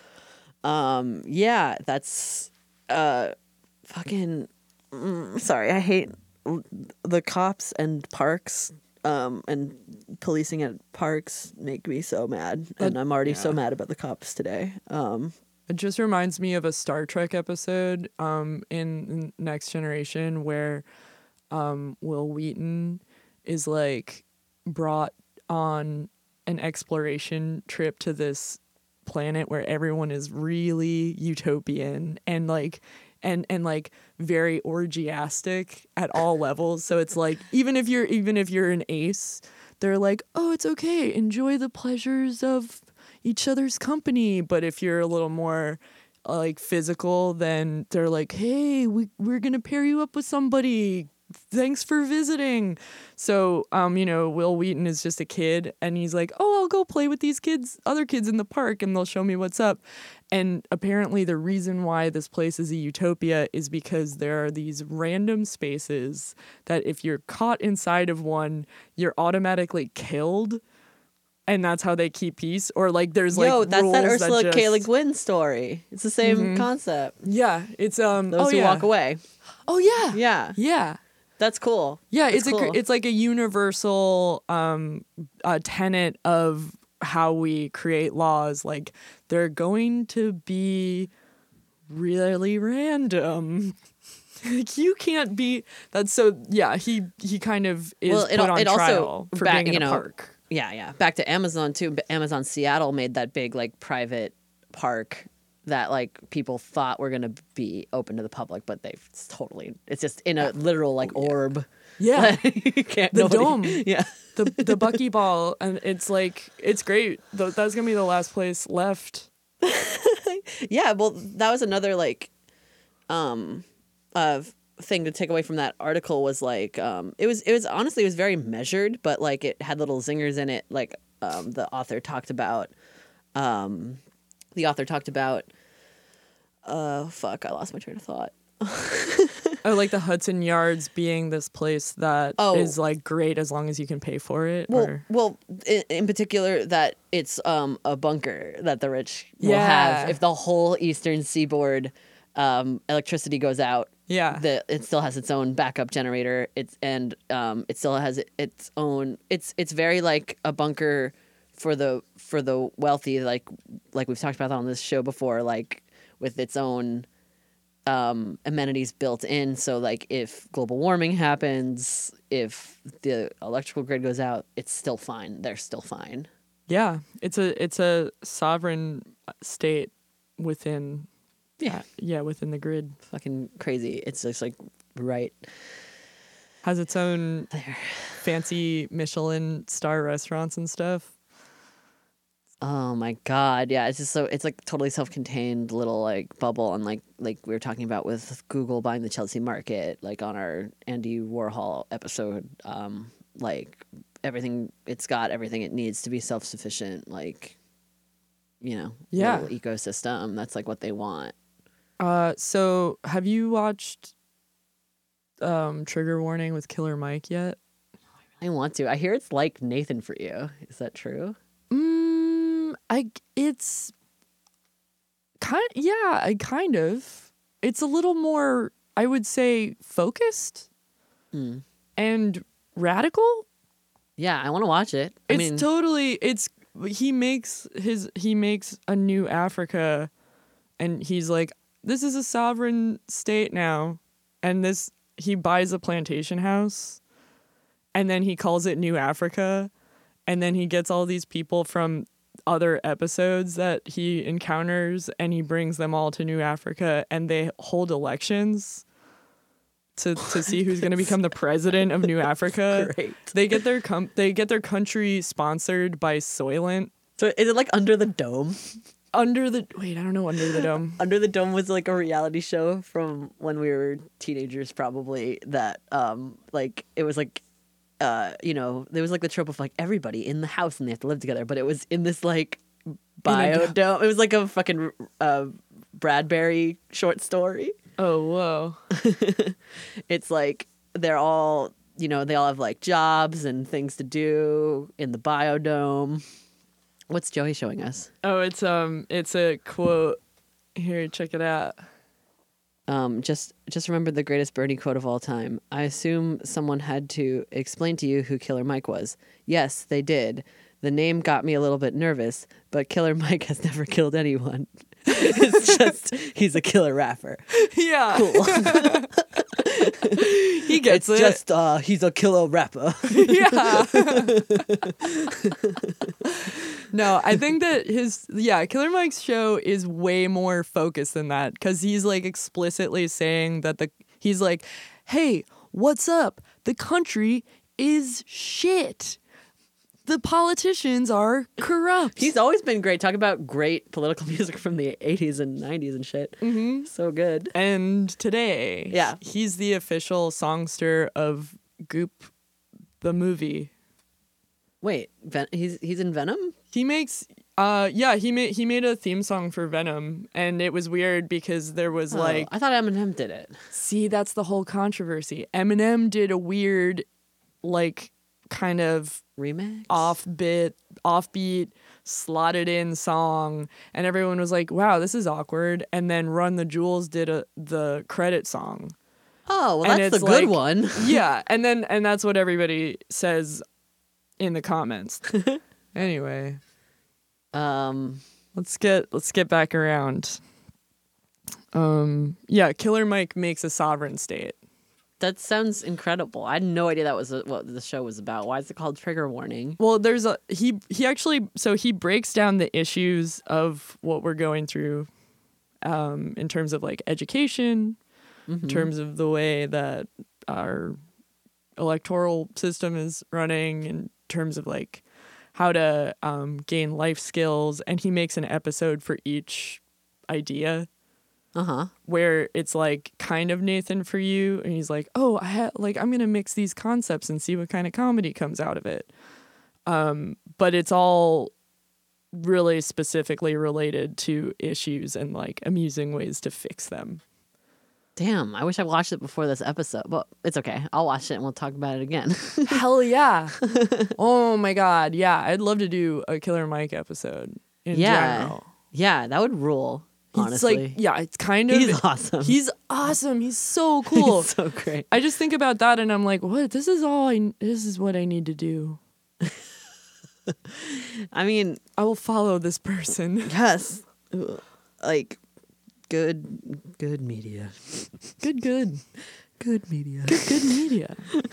[SPEAKER 1] Um, yeah, that's uh, fucking. Mm, sorry, I hate l- the cops and parks. Um, and policing at parks make me so mad, and I'm already so
[SPEAKER 2] yeah.
[SPEAKER 1] mad about the cops today. Um,
[SPEAKER 2] It just reminds me of a Star Trek episode um, in Next Generation where um, Will Wheaton is like brought on an exploration trip to this planet where everyone is really utopian and like and and like very orgiastic at all levels. So it's like even if you're even if you're an ace, they're like, oh, it's okay, enjoy the pleasures of each other's company. But if you're a little more uh, like physical, then they're like, hey, we we're gonna pair you up with somebody. Thanks for visiting. So, um, you know, Will Wheaton is just a kid and he's like, oh, I'll go play with these kids, other kids in the park, and they'll show me what's up. And apparently the reason why this place is a utopia is because there are these random spaces that if you're caught inside of one, you're automatically killed. And that's how they keep peace. Or like there's like
[SPEAKER 1] Yo, that's that
[SPEAKER 2] rules
[SPEAKER 1] Ursula
[SPEAKER 2] just-
[SPEAKER 1] K. Le Guin story. It's the same concept.
[SPEAKER 2] Yeah, it's um
[SPEAKER 1] Those
[SPEAKER 2] oh,
[SPEAKER 1] who
[SPEAKER 2] yeah.
[SPEAKER 1] walk away.
[SPEAKER 2] Oh yeah.
[SPEAKER 1] Yeah,
[SPEAKER 2] Yeah.
[SPEAKER 1] that's cool.
[SPEAKER 2] Yeah,
[SPEAKER 1] That's
[SPEAKER 2] it's a,
[SPEAKER 1] cool.
[SPEAKER 2] it's like a universal um, uh, tenet of how we create laws. Like they're going to be really random. Like, you can't be. That's so. Yeah, he he kind of is
[SPEAKER 1] Well, it
[SPEAKER 2] put
[SPEAKER 1] al-
[SPEAKER 2] on
[SPEAKER 1] it also
[SPEAKER 2] trial for
[SPEAKER 1] back-
[SPEAKER 2] being in
[SPEAKER 1] you
[SPEAKER 2] a
[SPEAKER 1] know,
[SPEAKER 2] park.
[SPEAKER 1] Yeah, yeah. Back to Amazon too. But Amazon Seattle made that big like private park that like people thought were gonna be open to the public, but they've it's totally. It's just in a literal like orb.
[SPEAKER 2] Yeah,
[SPEAKER 1] you can't.
[SPEAKER 2] The
[SPEAKER 1] nobody-
[SPEAKER 2] dome.
[SPEAKER 1] Yeah.
[SPEAKER 2] the the buckyball, and it's like it's great. Th- That's gonna be the last place left.
[SPEAKER 1] Yeah, well, that was another like, um, of thing to take away from that article was like um it was it was honestly it was very measured, but like it had little zingers in it. Like um the author talked about um the author talked about uh fuck I lost my train of thought.
[SPEAKER 2] Oh, like the Hudson Yards being this place that
[SPEAKER 1] Oh.
[SPEAKER 2] is like great as long as you can pay for it.
[SPEAKER 1] Well,
[SPEAKER 2] or...
[SPEAKER 1] well, in, in particular, that it's um a bunker that the rich will
[SPEAKER 2] Yeah.
[SPEAKER 1] have if the whole eastern seaboard um electricity goes out.
[SPEAKER 2] Yeah.
[SPEAKER 1] The, it still has its own backup generator. It's and um it still has its own. It's it's very like a bunker for the for the wealthy. Like like we've talked about that on this show before. Like with its own um amenities built in, so like if global warming happens, if the electrical grid goes out, it's still fine. They're still fine.
[SPEAKER 2] Yeah, it's a it's a sovereign state within
[SPEAKER 1] Yeah.
[SPEAKER 2] uh, yeah within the grid.
[SPEAKER 1] Fucking crazy. It's just like right
[SPEAKER 2] Has its own
[SPEAKER 1] there.
[SPEAKER 2] fancy Michelin star restaurants and stuff.
[SPEAKER 1] Oh my god, yeah, it's just so it's like totally self-contained little like bubble, and like like we were talking about with Google buying the Chelsea market, like on our Andy Warhol episode, um, like everything it's got everything it needs to be self-sufficient, like you know,
[SPEAKER 2] Yeah.
[SPEAKER 1] little ecosystem. That's like what they want.
[SPEAKER 2] Uh, so have you watched um Trigger Warning with Killer Mike yet?
[SPEAKER 1] I want to. I hear it's like Nathan for you. Is that true?
[SPEAKER 2] Mm, I it's kind yeah, I kind of. It's a little more, I would say, focused
[SPEAKER 1] Hmm.
[SPEAKER 2] and radical.
[SPEAKER 1] Yeah, I want to watch it. I
[SPEAKER 2] It's
[SPEAKER 1] mean,
[SPEAKER 2] totally it's he makes his he makes a new Africa, and he's like, this is a sovereign state now, and this he buys a plantation house, and then he calls it New Africa, and then he gets all these people from other episodes that he encounters, and he brings them all to New Africa, and they hold elections to to see who's going to become the president of New Africa.
[SPEAKER 1] great.
[SPEAKER 2] They get their com- they get their country sponsored by Soylent.
[SPEAKER 1] So is it like Under the Dome?
[SPEAKER 2] Under the wait, I don't know. Under the Dome.
[SPEAKER 1] Under the Dome was like a reality show from when we were teenagers, probably. That um, like it was like, uh, you know, there was like the trope of like everybody in the house and they have to live together, but it was in this like biodome. It was like a fucking uh, Bradbury short story.
[SPEAKER 2] Oh whoa.
[SPEAKER 1] It's like they're all, you know, they all have like jobs and things to do in the biodome. What's Joey showing us?
[SPEAKER 2] Oh, it's um, it's a quote. Here, check it out.
[SPEAKER 1] Um, just just remember the greatest Bernie quote of all time. I assume someone had to explain to you who Killer Mike was. Yes, they did. The name got me a little bit nervous, but Killer Mike has never killed anyone. It's just he's a killer rapper.
[SPEAKER 2] Yeah.
[SPEAKER 1] Cool.
[SPEAKER 2] He gets
[SPEAKER 1] It's
[SPEAKER 2] it.
[SPEAKER 1] just uh, he's a killer rapper.
[SPEAKER 2] Yeah. No, I think that his yeah, Killer Mike's show is way more focused than that, because he's like explicitly saying that the he's like, hey, what's up? The country is shit. The politicians are corrupt.
[SPEAKER 1] He's always been great. Talk about great political music from the eighties and nineties and shit.
[SPEAKER 2] Mm-hmm.
[SPEAKER 1] So good.
[SPEAKER 2] And today,
[SPEAKER 1] Yeah.
[SPEAKER 2] he's the official songster of Goop, the movie.
[SPEAKER 1] Wait, Ven- he's he's in Venom?
[SPEAKER 2] He makes, uh, yeah, he made he made a theme song for Venom, and it was weird because there was
[SPEAKER 1] Oh,
[SPEAKER 2] like,
[SPEAKER 1] I thought Eminem did it.
[SPEAKER 2] see, that's the whole controversy. Eminem did a weird, like, kind of
[SPEAKER 1] Remix?
[SPEAKER 2] offbeat, offbeat, slotted in song, and everyone was like, "Wow, this is awkward." And then Run the Jewels did a the credit song.
[SPEAKER 1] Oh, well,
[SPEAKER 2] And
[SPEAKER 1] that's the
[SPEAKER 2] it's
[SPEAKER 1] good
[SPEAKER 2] like-
[SPEAKER 1] one.
[SPEAKER 2] Yeah, and then and that's what everybody says in the comments. Anyway,
[SPEAKER 1] Um,
[SPEAKER 2] let's get let's get back around. Um, yeah, Killer Mike makes a sovereign state.
[SPEAKER 1] that sounds incredible. I had no idea that was what the show was about. Why is it called Trigger Warning?
[SPEAKER 2] Well, there's a he he actually so he breaks down the issues of what we're going through um in terms of like education,
[SPEAKER 1] Mm-hmm.
[SPEAKER 2] in terms of the way that our electoral system is running, in terms of like how to um gain life skills, and he makes an episode for each idea.
[SPEAKER 1] Uh-huh.
[SPEAKER 2] where it's like kind of Nathan For You, and he's like, oh, I ha- like I'm gonna mix these concepts and see what kind of comedy comes out of it. Um, but it's all really specifically related to issues and like amusing ways to fix them.
[SPEAKER 1] Damn, I wish I watched it before this episode. But it's okay. I'll watch it and we'll talk about it again.
[SPEAKER 2] Hell yeah. Oh my God. Yeah. I'd love to do a Killer Mike episode in
[SPEAKER 1] yeah.
[SPEAKER 2] general.
[SPEAKER 1] Yeah, that would rule, honestly.
[SPEAKER 2] It's like, yeah, it's kind of.
[SPEAKER 1] He's awesome.
[SPEAKER 2] He's awesome. He's so cool.
[SPEAKER 1] He's so great.
[SPEAKER 2] I just think about that and I'm like, what? This is all I, this is what I need to do.
[SPEAKER 1] I mean,
[SPEAKER 2] I will follow this person.
[SPEAKER 1] yes. Like, good, good media.
[SPEAKER 2] Good, good.
[SPEAKER 1] Good media.
[SPEAKER 2] Good, good media.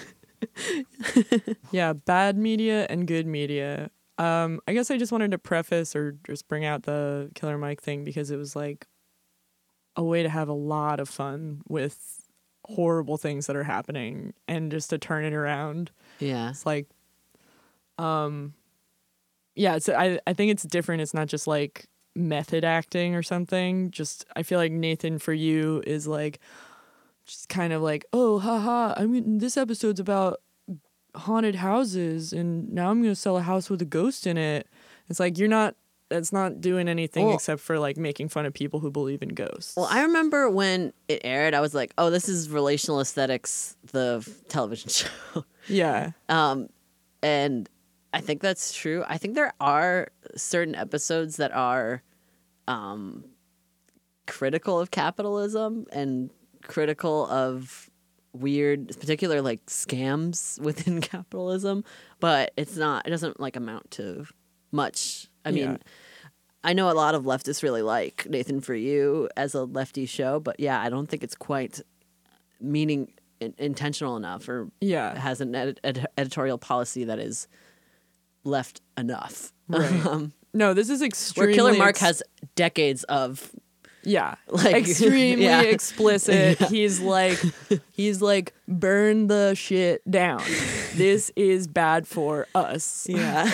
[SPEAKER 2] Yeah, bad media and good media. Um, I guess I just wanted to preface or just bring out the Killer Mike thing because it was like a way to have a lot of fun with horrible things that are happening and just to turn it around.
[SPEAKER 1] Yeah.
[SPEAKER 2] It's like, um, yeah, it's, I, I think it's different. It's not just like method acting or something. Just, I feel like Nathan For You is like, just kind of like, oh, haha, I mean, this episode's about haunted houses and now I'm going to sell a house with a ghost in it. It's like, you're not, that's not doing anything
[SPEAKER 1] well,
[SPEAKER 2] except for like making fun of people who believe in ghosts.
[SPEAKER 1] Well, I remember when it aired, I was like, oh, this is Relational Aesthetics, the television show.
[SPEAKER 2] Yeah.
[SPEAKER 1] Um, and I think that's true. I think there are certain episodes that are um, critical of capitalism and critical of weird, particular like scams within capitalism, but it's not, it doesn't like amount to much. I mean,
[SPEAKER 2] Yeah.
[SPEAKER 1] I know a lot of leftists really like Nathan For You as a lefty show, but yeah, I don't think it's quite meaning in, intentional enough or
[SPEAKER 2] Yeah.
[SPEAKER 1] has an ed- ed- editorial policy that is left enough.
[SPEAKER 2] Right.
[SPEAKER 1] Um,
[SPEAKER 2] No, this is
[SPEAKER 1] where
[SPEAKER 2] extremely
[SPEAKER 1] Killer Mark
[SPEAKER 2] ex-
[SPEAKER 1] has decades of
[SPEAKER 2] yeah,
[SPEAKER 1] like
[SPEAKER 2] extremely
[SPEAKER 1] yeah.
[SPEAKER 2] explicit.
[SPEAKER 1] Yeah.
[SPEAKER 2] He's like, he's like, burn the shit down. This is bad for us.
[SPEAKER 1] Yeah.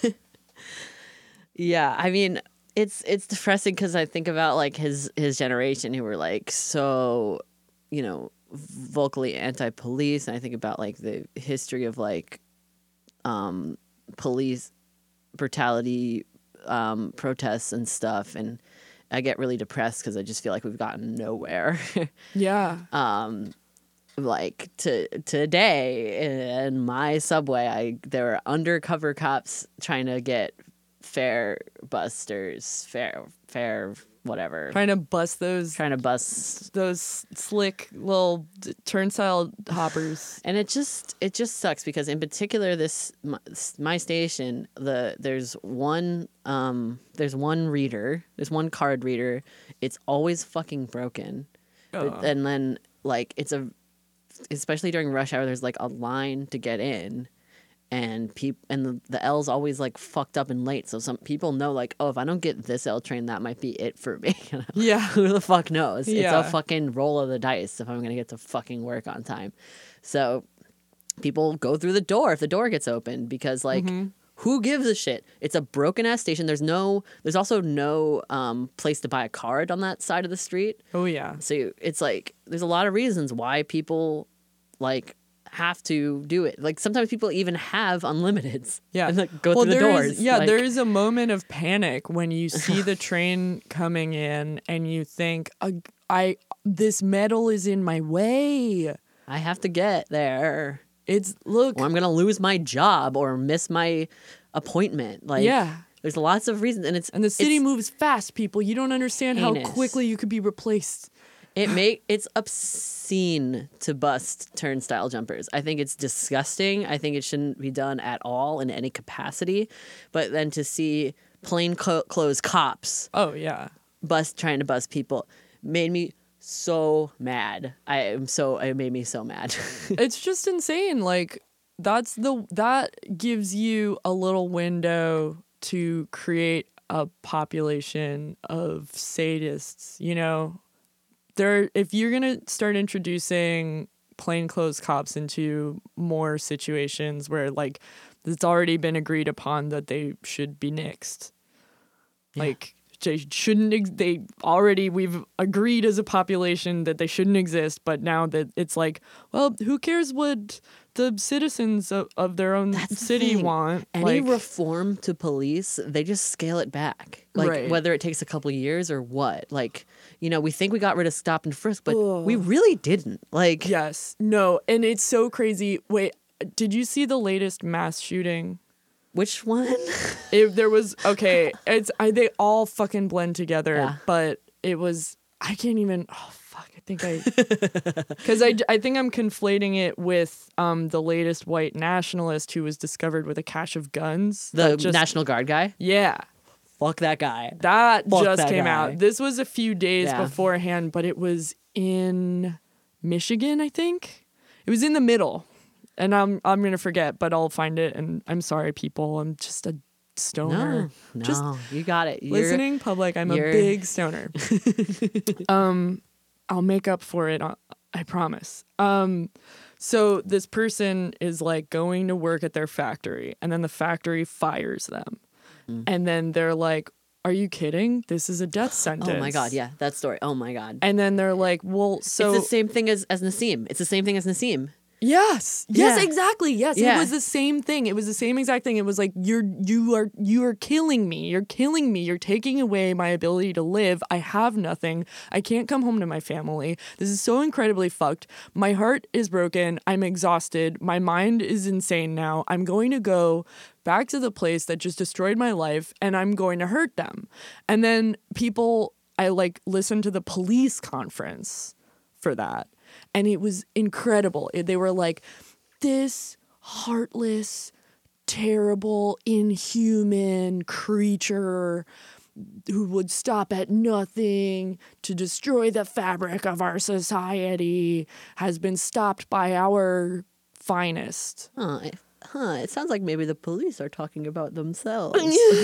[SPEAKER 1] Yeah, I mean, it's it's depressing because I think about like his his generation who were like so, you know, vocally anti-police, and I think about like the history of like um police brutality um protests and stuff, and I get really depressed because I just feel like we've gotten nowhere.
[SPEAKER 2] Yeah.
[SPEAKER 1] um like to today in my subway, I there were undercover cops trying to get fare busters, fare fare whatever,
[SPEAKER 2] Trying to bust those
[SPEAKER 1] trying to bust,
[SPEAKER 2] those slick little d- turnstile hoppers.
[SPEAKER 1] and it just it just sucks because in particular this my, my station, the there's one um there's one reader, there's one card reader. It's always fucking broken.
[SPEAKER 2] Oh.
[SPEAKER 1] And then like it's a especially during rush hour, there's like a line to get in, and peop and the, the L's always like fucked up and late. So some people know like, oh, if I don't get this L train, that might be it for me.
[SPEAKER 2] Yeah.
[SPEAKER 1] Who the fuck knows?
[SPEAKER 2] Yeah.
[SPEAKER 1] It's a fucking roll of the dice if I'm gonna get to fucking work on time. So people go through the door if the door gets open because like.
[SPEAKER 2] Mm-hmm.
[SPEAKER 1] Who gives a shit? It's a broken ass station. There's no. There's also no um, place to buy a card on that side of the street.
[SPEAKER 2] Oh yeah.
[SPEAKER 1] So you- it's like there's a lot of reasons why people like have to do it. Like sometimes people even have unlimiteds.
[SPEAKER 2] Yeah.
[SPEAKER 1] and like, go
[SPEAKER 2] well,
[SPEAKER 1] through the
[SPEAKER 2] there
[SPEAKER 1] doors.
[SPEAKER 2] is- yeah,
[SPEAKER 1] Like,
[SPEAKER 2] there is a moment of panic when you see the train coming in and you think, I, I this metal is in my way.
[SPEAKER 1] I have to get there,
[SPEAKER 2] It's look.
[SPEAKER 1] or I'm gonna lose my job or miss my appointment. Like
[SPEAKER 2] Yeah.
[SPEAKER 1] there's lots of reasons, and it's
[SPEAKER 2] And the city
[SPEAKER 1] it's,
[SPEAKER 2] moves fast, people. You don't understand how
[SPEAKER 1] heinous.
[SPEAKER 2] quickly you could be replaced.
[SPEAKER 1] It make it's obscene to bust turnstile jumpers. I think it's disgusting. I think it shouldn't be done at all in any capacity. But then to see plain clo- clothes cops
[SPEAKER 2] Oh yeah.
[SPEAKER 1] bust trying to bust people made me so mad. I am so it made me so mad.
[SPEAKER 2] It's just insane. Like that's the that gives you a little window to create a population of sadists, you know. There if you're going to start introducing plainclothes cops into more situations where like it's already been agreed upon that they should be nixed.
[SPEAKER 1] Yeah.
[SPEAKER 2] Like they shouldn't, ex- they already, we've agreed as a population that they shouldn't exist. But now that it's like, well, who cares what the citizens of, of their own
[SPEAKER 1] That's the
[SPEAKER 2] city
[SPEAKER 1] thing.
[SPEAKER 2] want?
[SPEAKER 1] Any
[SPEAKER 2] like,
[SPEAKER 1] reform to police, they just scale it back. Like
[SPEAKER 2] Right.
[SPEAKER 1] whether it takes a couple of years or what. Like, you know, we think we got rid of stop and frisk, but
[SPEAKER 2] Ugh.
[SPEAKER 1] we really didn't. Like,
[SPEAKER 2] yes, no. And it's so crazy. Wait, did you see the latest mass shooting?
[SPEAKER 1] which one?
[SPEAKER 2] It, there was, okay, it's I, they all fucking blend together,
[SPEAKER 1] Yeah.
[SPEAKER 2] but it was, I can't even, oh, fuck, I think I, because I, I think I'm conflating it with um the latest white nationalist who was discovered with a cache of guns.
[SPEAKER 1] The
[SPEAKER 2] that just,
[SPEAKER 1] National Guard guy?
[SPEAKER 2] Yeah,
[SPEAKER 1] Fuck that guy.
[SPEAKER 2] that
[SPEAKER 1] Fuck
[SPEAKER 2] just
[SPEAKER 1] that
[SPEAKER 2] came
[SPEAKER 1] guy.
[SPEAKER 2] out. This was a few days
[SPEAKER 1] Yeah.
[SPEAKER 2] beforehand, but it was in Michigan, I think. It was in the middle. And I'm I'm gonna forget, but I'll find it. And I'm sorry, people. I'm just a stoner.
[SPEAKER 1] No, no,
[SPEAKER 2] Just
[SPEAKER 1] you got it. You're-
[SPEAKER 2] listening public. I'm a
[SPEAKER 1] you're-
[SPEAKER 2] big stoner. um, I'll make up for it. I, I promise. Um, so this person is like going to work at their factory, and then the factory fires them,
[SPEAKER 1] Mm.
[SPEAKER 2] and then they're like, "Are you kidding? This is a death sentence."
[SPEAKER 1] Oh my god, yeah, that story. Oh my god.
[SPEAKER 2] And then they're like, "Well, so
[SPEAKER 1] it's the same thing as, as Nassim. It's the same thing as Nassim.
[SPEAKER 2] Yes. Yes,
[SPEAKER 1] Yeah.
[SPEAKER 2] exactly. Yes.
[SPEAKER 1] Yeah.
[SPEAKER 2] It was the same thing. It was the same exact thing. It was like you're you are you are killing me. You're killing me. You're taking away my ability to live. I have nothing. I can't come home to my family. This is so incredibly fucked. My heart is broken. I'm exhausted. My mind is insane now. I'm going to go back to the place that just destroyed my life and I'm going to hurt them. And then people I like listened to the police conference for that. And it was incredible. It- They were like, this heartless, terrible, inhuman creature who would stop at nothing to destroy the fabric of our society has been stopped by our finest.
[SPEAKER 1] Huh. It, huh. It sounds like maybe the police are talking about themselves.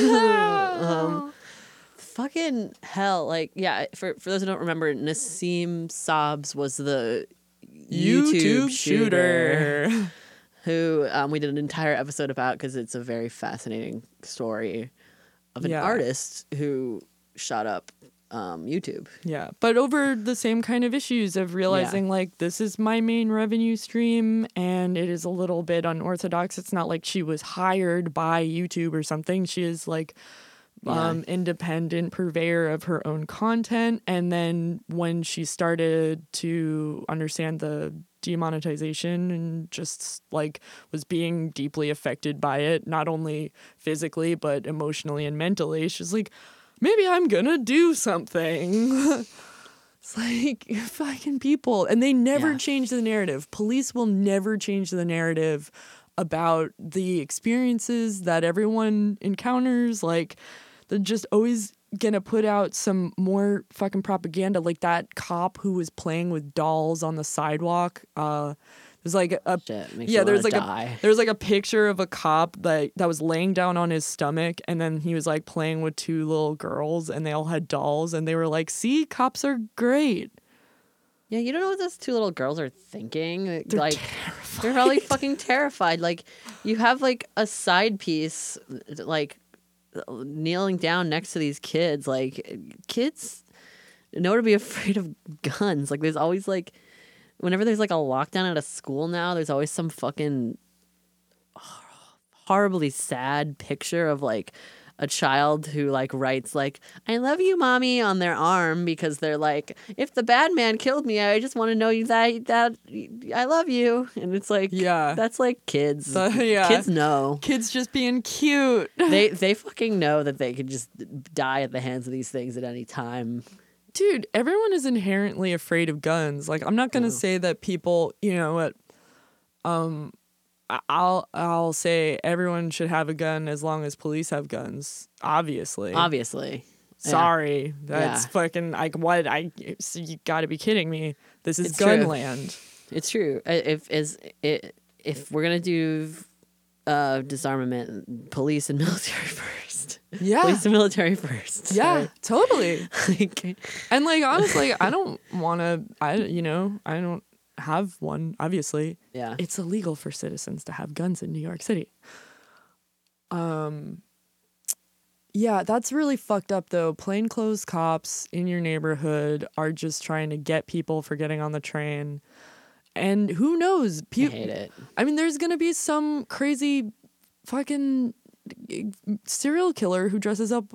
[SPEAKER 1] um, fucking hell. Like, yeah, for, for those who don't remember, Nassim Sabs was the YouTube, shooter, who um, we did an entire episode about because it's a very fascinating story of an
[SPEAKER 2] Yeah.
[SPEAKER 1] artist who shot up um, YouTube.
[SPEAKER 2] Yeah, but over the same kind of issues of realizing like this is my main revenue stream and it is a little bit unorthodox. It's not like she was hired by YouTube or something. She is like um independent purveyor of her own content. And then when she started to understand the demonetization and just like was being deeply affected by it, not only physically but emotionally and mentally, she's like, maybe I'm gonna do something. It's like fucking people. And they never
[SPEAKER 1] Yeah.
[SPEAKER 2] change the narrative. Police will never change the narrative about the experiences that everyone encounters. Like, they're just always gonna put out some more fucking propaganda. Like that cop who was playing with dolls on the sidewalk. Uh, there's like a,
[SPEAKER 1] Shit, makes
[SPEAKER 2] yeah,
[SPEAKER 1] you
[SPEAKER 2] there's
[SPEAKER 1] wanna
[SPEAKER 2] like
[SPEAKER 1] die.
[SPEAKER 2] a there's like a picture of a cop that that was laying down on his stomach, and then he was like playing with two little girls, and they all had dolls, and they were like, "See, cops are great."
[SPEAKER 1] Yeah, you don't know what those two little girls are thinking.
[SPEAKER 2] They're
[SPEAKER 1] like,
[SPEAKER 2] terrified.
[SPEAKER 1] they're probably fucking terrified. Like, you have like a side piece, like kneeling down next to these kids. Like, kids know to be afraid of guns. Like, there's always like, whenever there's like a lockdown at a school now, there's always some fucking horribly sad picture of like a child who like writes like "I love you, mommy" on their arm because they're like, if the bad man killed me, I just want to know you that that I love you. And it's like,
[SPEAKER 2] Yeah.
[SPEAKER 1] that's like kids.
[SPEAKER 2] The- yeah.
[SPEAKER 1] Kids know.
[SPEAKER 2] Kids just being cute.
[SPEAKER 1] They they fucking know that they could just die at the hands of these things at any time.
[SPEAKER 2] Dude, everyone is inherently afraid of guns. Like, I'm not gonna
[SPEAKER 1] Yeah.
[SPEAKER 2] say that people, you know what, um, I- I'll I'll say everyone should have a gun as long as police have guns. Obviously,
[SPEAKER 1] Obviously. Yeah.
[SPEAKER 2] sorry, that's
[SPEAKER 1] Yeah.
[SPEAKER 2] fucking like what I. So you got to be kidding me. This is
[SPEAKER 1] It's true.
[SPEAKER 2] gunland.
[SPEAKER 1] It's true. I- If is it if we're gonna do uh, disarmament, police and military first.
[SPEAKER 2] Yeah,
[SPEAKER 1] Police and military first.
[SPEAKER 2] yeah,
[SPEAKER 1] right?
[SPEAKER 2] totally.
[SPEAKER 1] Like,
[SPEAKER 2] And like honestly, I don't want to. I you know I don't have one. Obviously,
[SPEAKER 1] yeah.
[SPEAKER 2] it's illegal for citizens to have guns in New York City. Um, Yeah, that's really fucked up though. Plainclothes cops in your neighborhood are just trying to get people for getting on the train. And who knows? Pe-
[SPEAKER 1] I hate it.
[SPEAKER 2] I mean, there's going to be some crazy fucking serial killer who dresses up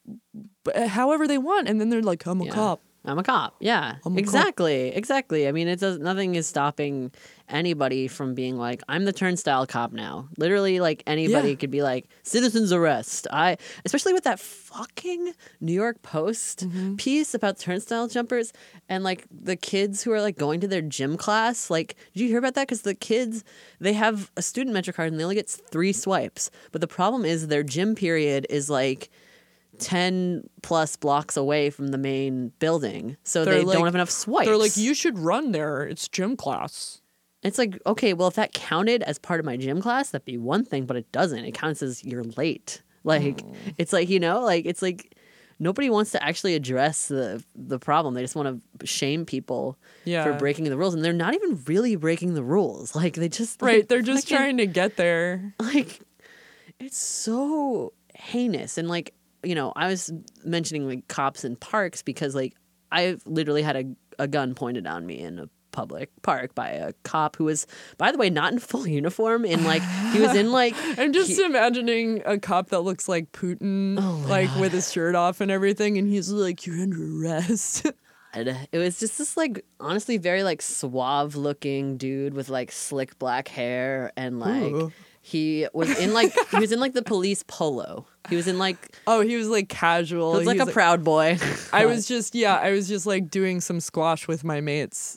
[SPEAKER 2] however they want. And then they're like, I'm a
[SPEAKER 1] Yeah.
[SPEAKER 2] cop.
[SPEAKER 1] I'm a cop. Yeah,
[SPEAKER 2] I'm a
[SPEAKER 1] exactly, cop. exactly. I mean, it does. Nothing is stopping anybody from being like, I'm the turnstile cop now. Literally, like anybody
[SPEAKER 2] Yeah.
[SPEAKER 1] could be like, citizens arrest. I, especially with that fucking New York Post
[SPEAKER 2] Mm-hmm.
[SPEAKER 1] piece about turnstile jumpers and like the kids who are like going to their gym class. Like, did you hear about that? Because the kids, they have a student Metro card and they only get three swipes. But the problem is their gym period is like ten plus blocks away from the main building, so
[SPEAKER 2] They're
[SPEAKER 1] they
[SPEAKER 2] like-
[SPEAKER 1] don't have enough swipes.
[SPEAKER 2] They're like, you should run there. It's gym class.
[SPEAKER 1] It's like, okay, well, if that counted as part of my gym class, that'd be one thing, but it doesn't. It counts as you're late. Like,
[SPEAKER 2] Hmm.
[SPEAKER 1] it's like, you know, like it's like nobody wants to actually address the the problem. They just want to shame people
[SPEAKER 2] Yeah.
[SPEAKER 1] for breaking the rules, and they're not even really breaking the rules. Like they just like,
[SPEAKER 2] Right. They're just
[SPEAKER 1] fucking-
[SPEAKER 2] trying to get there.
[SPEAKER 1] like it's so heinous. And like, you know, I was mentioning like cops in parks because like I literally had a, a gun pointed on me in a public park by a cop who was, by the way, not in full uniform. In like he was in like
[SPEAKER 2] I'm just
[SPEAKER 1] he-
[SPEAKER 2] imagining a cop that looks like Putin,
[SPEAKER 1] Oh my
[SPEAKER 2] like
[SPEAKER 1] God.
[SPEAKER 2] with his shirt off and everything, and he's like, "You're under arrest."
[SPEAKER 1] it was just this like honestly very like suave looking dude with like slick black hair and like
[SPEAKER 2] Ooh.
[SPEAKER 1] he was in like he was in like the police polo. He was in like
[SPEAKER 2] Oh, he was like casual.
[SPEAKER 1] he was like
[SPEAKER 2] He
[SPEAKER 1] a proud boy.
[SPEAKER 2] I was just yeah, I was just like doing some squash with my mates,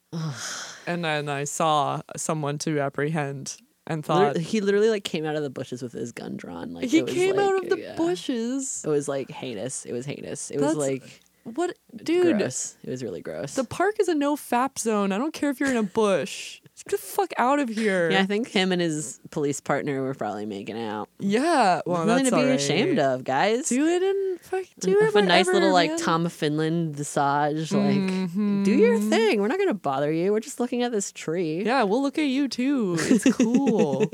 [SPEAKER 2] and then I saw someone to apprehend and thought
[SPEAKER 1] Literally- he literally like came out of the bushes with his gun drawn. Like
[SPEAKER 2] he
[SPEAKER 1] it was,
[SPEAKER 2] came
[SPEAKER 1] like,
[SPEAKER 2] out of the
[SPEAKER 1] yeah.
[SPEAKER 2] bushes.
[SPEAKER 1] It was like heinous. It was heinous. It
[SPEAKER 2] That's-
[SPEAKER 1] was like
[SPEAKER 2] What, dude?
[SPEAKER 1] gross. It was really gross.
[SPEAKER 2] The park is a no fap zone. I don't care if you're in a bush. Just get the fuck out of here.
[SPEAKER 1] yeah, I think him and his police partner were probably making out.
[SPEAKER 2] Yeah, well,
[SPEAKER 1] Nothing
[SPEAKER 2] that's
[SPEAKER 1] to be
[SPEAKER 2] alright.
[SPEAKER 1] ashamed of, guys.
[SPEAKER 2] Do it and fuck. Do it.
[SPEAKER 1] Have a nice
[SPEAKER 2] whatever,
[SPEAKER 1] little like
[SPEAKER 2] man.
[SPEAKER 1] Tom of Finland massage. Like,
[SPEAKER 2] Mhm.
[SPEAKER 1] do your thing. We're not gonna bother you. We're just looking at this tree.
[SPEAKER 2] Yeah, we'll look at you too. It's cool.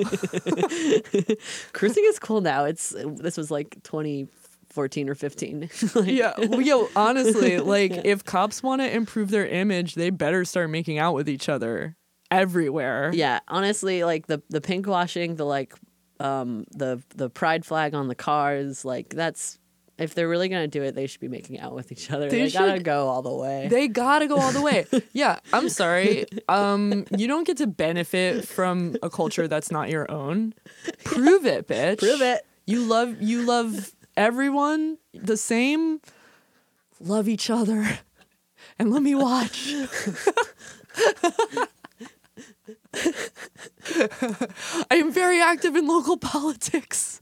[SPEAKER 1] Cruising is cool now. It's this was like twenty fourteen or fifteen. Like,
[SPEAKER 2] yeah, well, yo, honestly, like if cops want to improve their image, they better start making out with each other everywhere.
[SPEAKER 1] Yeah, honestly, like the the pink washing, the like um the the pride flag on the cars, like that's if they're really gonna do it, they should be making out with each other.
[SPEAKER 2] They
[SPEAKER 1] They, gotta
[SPEAKER 2] should-
[SPEAKER 1] go all the way.
[SPEAKER 2] They gotta go all the way. Yeah, I'm sorry. Um, you don't get to benefit from a culture that's not your own. Prove it, bitch.
[SPEAKER 1] Prove it.
[SPEAKER 2] You love you love everyone the same. Love each other. And let me watch. I am very active in local politics.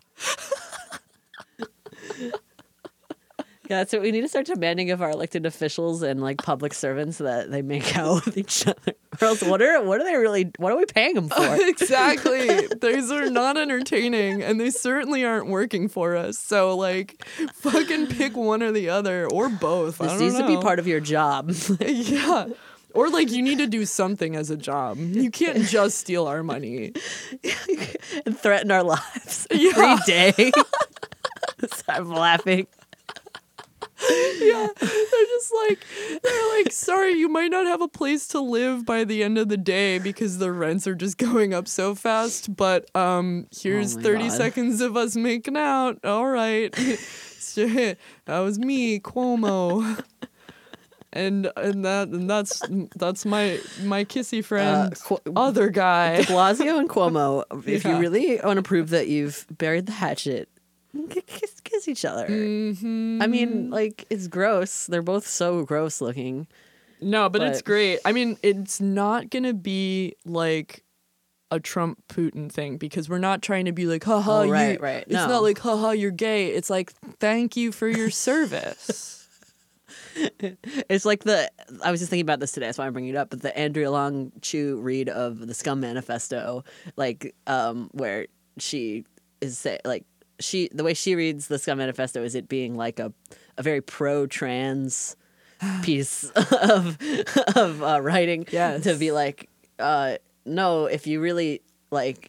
[SPEAKER 1] Yeah, that's what we need to start demanding of our elected officials and like public servants that they make out with each other. Or else, what are what are they really? What are we paying them for?
[SPEAKER 2] Exactly. These are not entertaining and they certainly aren't working for us. So like fucking pick one or the other or both. I
[SPEAKER 1] This
[SPEAKER 2] don't
[SPEAKER 1] needs to be
[SPEAKER 2] know.
[SPEAKER 1] part of your job.
[SPEAKER 2] Yeah. Or like you need to do something as a job. You can't just steal our money.
[SPEAKER 1] And threaten our lives
[SPEAKER 2] Yeah.
[SPEAKER 1] every day. I'm laughing.
[SPEAKER 2] Yeah. They're just like they're like, sorry, you might not have a place to live by the end of the day because the rents are just going up so fast. But um here's
[SPEAKER 1] Oh my
[SPEAKER 2] thirty
[SPEAKER 1] God.
[SPEAKER 2] seconds of us making out. All right. Shit. That was me, Cuomo. And and that and that's that's my my kissy friend,
[SPEAKER 1] Uh, Qu-
[SPEAKER 2] other guy.
[SPEAKER 1] De Blasio and Cuomo, if
[SPEAKER 2] Yeah.
[SPEAKER 1] you really want to prove that you've buried the hatchet, kiss, kiss each other.
[SPEAKER 2] Mm-hmm.
[SPEAKER 1] I mean, like, it's gross. They're both so gross looking.
[SPEAKER 2] No, but, it's
[SPEAKER 1] but-
[SPEAKER 2] great. I mean, it's not gonna be like a Trump Putin thing because we're not trying to be like, haha,
[SPEAKER 1] Oh,
[SPEAKER 2] you.
[SPEAKER 1] right, right.
[SPEAKER 2] It's
[SPEAKER 1] No.
[SPEAKER 2] not like, haha, you're gay. It's like, thank you for your service.
[SPEAKER 1] It's like the, I was just thinking about this today, that's why I'm bringing it up, but the Andrea Long Chu read of the Scum Manifesto, like, um, where she is, say, like, she, the way she reads the Scum Manifesto is it being like a, a very pro-trans piece of, of uh, writing.
[SPEAKER 2] Yes.
[SPEAKER 1] To be like, uh, no, if you really, like,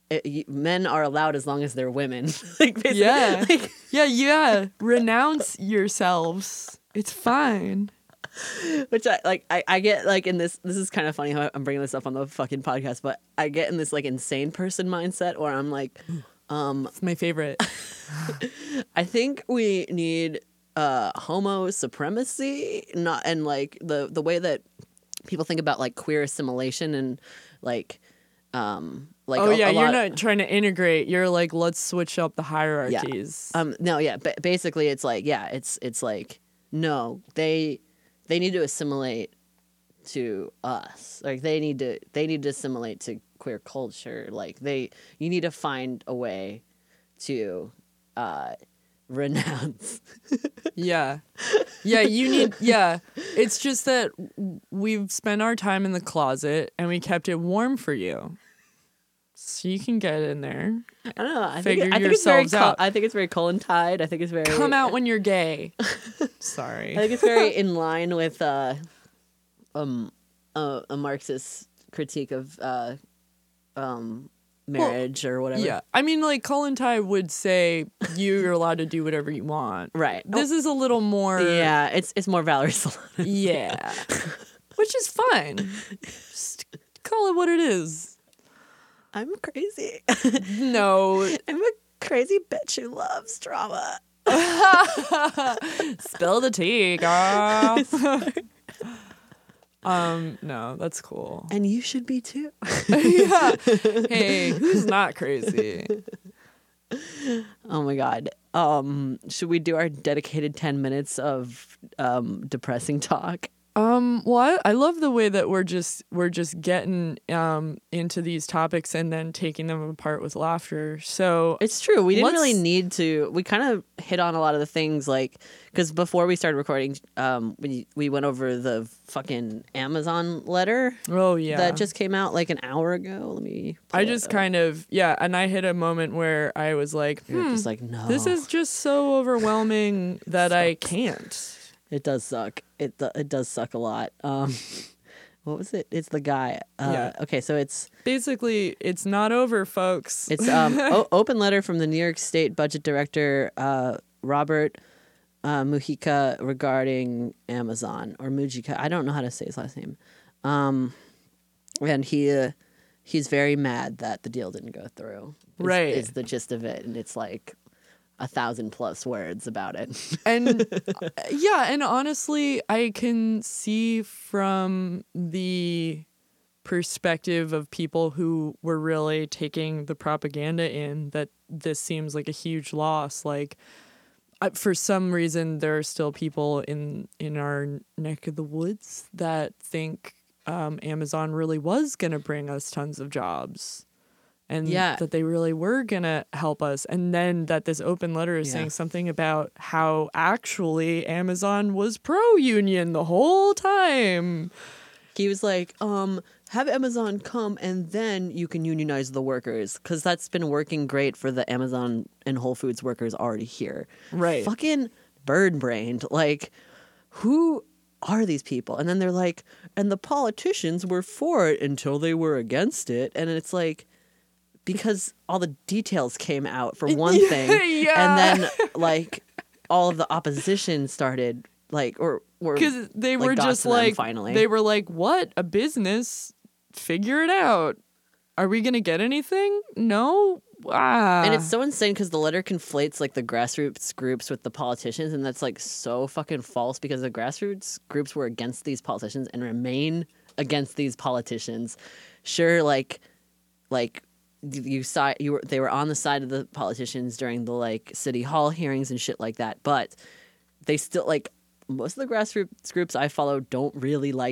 [SPEAKER 1] it, y- men are allowed as long as they're women. like basically,
[SPEAKER 2] Yeah.
[SPEAKER 1] like,
[SPEAKER 2] Yeah, yeah. Renounce yourselves. It's fine.
[SPEAKER 1] which I like. I, I get like in this. This is kind of funny how I'm bringing this up on the fucking podcast, but I get in this like insane person mindset where I'm like, um,
[SPEAKER 2] It's my favorite.
[SPEAKER 1] I think we need uh homo supremacy, not and like the the way that people think about like queer assimilation and like um like
[SPEAKER 2] Oh
[SPEAKER 1] a,
[SPEAKER 2] yeah,
[SPEAKER 1] a
[SPEAKER 2] you're
[SPEAKER 1] lot,
[SPEAKER 2] not trying to integrate. You're like, let's switch up the hierarchies.
[SPEAKER 1] um no yeah ba- basically it's like yeah it's it's like no they they need to assimilate to us, like they need to they need to assimilate to queer culture, like they you need to find a way to uh renounce.
[SPEAKER 2] Yeah. Yeah, you need, yeah. It's just that w- we've spent our time in the closet and we kept it warm for you. So you can get in there.
[SPEAKER 1] I don't know. I
[SPEAKER 2] Figure
[SPEAKER 1] think, I think it's very
[SPEAKER 2] yourselves
[SPEAKER 1] col-
[SPEAKER 2] out.
[SPEAKER 1] I think it's very colon tied. I think it's very
[SPEAKER 2] Come out when you're gay. Sorry.
[SPEAKER 1] I think it's very in line with uh, um, a, a Marxist critique of uh, um, marriage or whatever.
[SPEAKER 2] Yeah. I mean, like, Colin Ty would say you're allowed to do whatever you want.
[SPEAKER 1] Right.
[SPEAKER 2] This is a little more.
[SPEAKER 1] Yeah, it's it's more Valerie Solana.
[SPEAKER 2] Yeah. Which is fine. Just call it what it is.
[SPEAKER 1] I'm crazy.
[SPEAKER 2] No.
[SPEAKER 1] I'm a crazy bitch who loves drama.
[SPEAKER 2] Spill the tea, girl. um, no, that's cool.
[SPEAKER 1] And you should be too.
[SPEAKER 2] Yeah. Hey, who's not crazy?
[SPEAKER 1] Oh my god. Um, should we do our dedicated ten minutes of um depressing talk?
[SPEAKER 2] Um, well, I, I love the way that we're just we're just getting um into these topics and then taking them apart with laughter. So
[SPEAKER 1] It's true. We didn't
[SPEAKER 2] Let's-
[SPEAKER 1] really need to. We kind of hit on a lot of the things, like because before we started recording, um, we we went over the fucking Amazon letter
[SPEAKER 2] oh yeah,
[SPEAKER 1] that just came out like an hour ago. Let me. pull
[SPEAKER 2] I
[SPEAKER 1] it
[SPEAKER 2] just
[SPEAKER 1] up.
[SPEAKER 2] kind of yeah, and I hit a moment where I was like,
[SPEAKER 1] You're
[SPEAKER 2] hmm,
[SPEAKER 1] just like no.
[SPEAKER 2] this is just so overwhelming that I can't.
[SPEAKER 1] It does suck. It do- it does suck a lot. Um, what was it? It's the guy. Uh,
[SPEAKER 2] Yeah.
[SPEAKER 1] Okay, so it's
[SPEAKER 2] Basically, it's not over, folks.
[SPEAKER 1] it's um o- open letter from the New York State Budget Director uh, Robert uh, Mujica regarding Amazon or Mujica. I don't know how to say his last name. Um, and he uh, he's very mad that the deal didn't go through. Is,
[SPEAKER 2] Right.
[SPEAKER 1] is the gist of it, and it's like a thousand plus words about it.
[SPEAKER 2] And uh, yeah, and honestly, I can see from the perspective of people who were really taking the propaganda in that this seems like a huge loss. Like, I, for some reason, there are still people in in our neck of the woods that think um, Amazon really was going to bring us tons of jobs. And
[SPEAKER 1] Yeah.
[SPEAKER 2] that they really were going to help us. And then that this open letter is
[SPEAKER 1] Yeah.
[SPEAKER 2] saying something about how actually Amazon was pro-union the whole time.
[SPEAKER 1] He was like, um, have Amazon come and then you can unionize the workers because that's been working great for the Amazon and Whole Foods workers already here.
[SPEAKER 2] Right.
[SPEAKER 1] Fucking bird brained. Like, who are these people? And then they're like, and the politicians were for it until they were against it. And it's like, because all the details came out for one thing.
[SPEAKER 2] Yeah.
[SPEAKER 1] And then, like, all of the opposition started, like, or were.
[SPEAKER 2] Because they
[SPEAKER 1] like,
[SPEAKER 2] were
[SPEAKER 1] got
[SPEAKER 2] just
[SPEAKER 1] to them
[SPEAKER 2] like,
[SPEAKER 1] finally.
[SPEAKER 2] they were like, what? A business? Figure it out. Are we going to get anything? No? Ah.
[SPEAKER 1] And it's so insane because the letter conflates like the grassroots groups with the politicians, and that's like so fucking false because the grassroots groups were against these politicians and remain against these politicians. Sure, like, like you saw you were they were on the side of the politicians during the like city hall hearings and shit like that, but they still like most of the grassroots groups I follow don't really like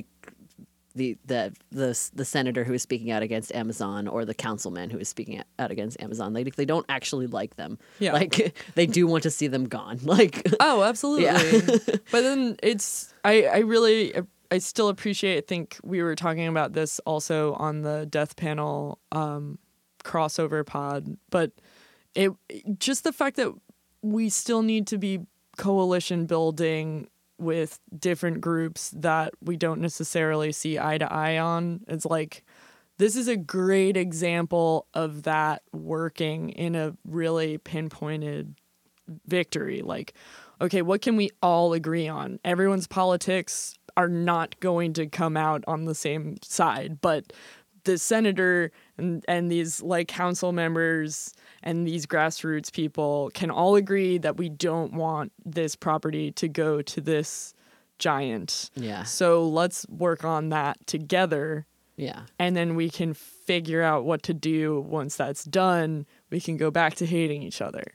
[SPEAKER 1] the the the the senator who is speaking out against Amazon or the councilman who is speaking out against Amazon. Like they don't actually like them.
[SPEAKER 2] Yeah.
[SPEAKER 1] Like they do want to see them gone. Like
[SPEAKER 2] Oh, absolutely.
[SPEAKER 1] Yeah.
[SPEAKER 2] But then it's I I really I still appreciate. I think we were talking about this also on the Death Panel um, crossover pod, but it just the fact that we still need to be coalition building with different groups that we don't necessarily see eye to eye on. It's like this is a great example of that working in a really pinpointed victory. Like, okay, what can we all agree on? Everyone's politics are not going to come out on the same side, but the senator and, and these like council members and these grassroots people can all agree that we don't want this property to go to this giant.
[SPEAKER 1] Yeah.
[SPEAKER 2] So let's work on that together.
[SPEAKER 1] Yeah.
[SPEAKER 2] And then we can figure out what to do once that's done. We can go back to hating each other.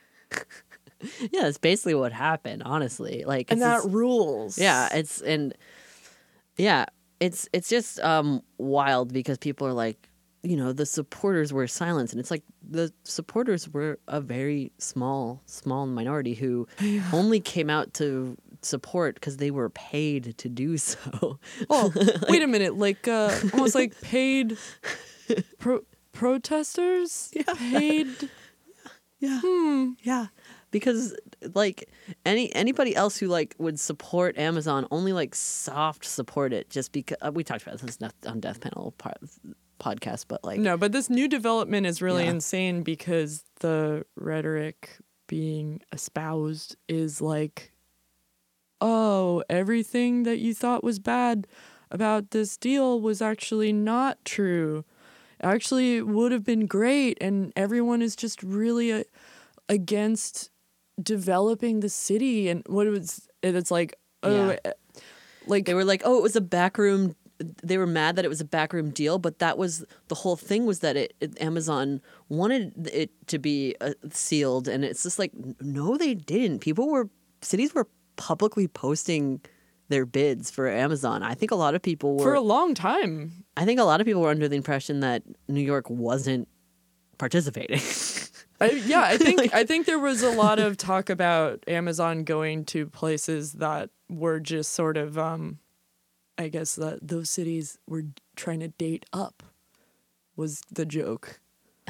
[SPEAKER 1] Yeah, that's basically what happened, honestly. Like,
[SPEAKER 2] And that
[SPEAKER 1] it's,
[SPEAKER 2] rules.
[SPEAKER 1] yeah, it's and yeah, it's it's just um wild because people are like, you know, the supporters were silenced, and it's like the supporters were a very small small minority who
[SPEAKER 2] Yeah.
[SPEAKER 1] only came out to support because they were paid to do so.
[SPEAKER 2] Oh, wait a minute. Like, uh, almost like paid pro- protesters?
[SPEAKER 1] Yeah.
[SPEAKER 2] Paid?
[SPEAKER 1] Yeah.
[SPEAKER 2] Hmm.
[SPEAKER 1] Yeah, because like any anybody else who like would support Amazon only like soft support it just because uh, we talked about this on Death Panel part, podcast, but like
[SPEAKER 2] No, but this new development is really
[SPEAKER 1] Yeah.
[SPEAKER 2] insane because the rhetoric being espoused is like, oh, everything that you thought was bad about this deal was actually not true. Actually, it would have been great, and everyone is just really uh, against developing the city. And what it was, and it's like, oh,
[SPEAKER 1] Yeah.
[SPEAKER 2] uh, like
[SPEAKER 1] they were like, oh, it was a backroom. They were mad that it was a backroom deal, but that was the whole thing was that it, it Amazon wanted it to be uh, sealed, and it's just like, no, they didn't. People were cities were publicly posting their bids for Amazon. I think a lot of people were
[SPEAKER 2] for a long time.
[SPEAKER 1] I think a lot of people were under the impression that New York wasn't participating.
[SPEAKER 2] I, yeah, I think I think there was a lot of talk about Amazon going to places that were just sort of, um, I guess that those cities were trying to date up, was the joke.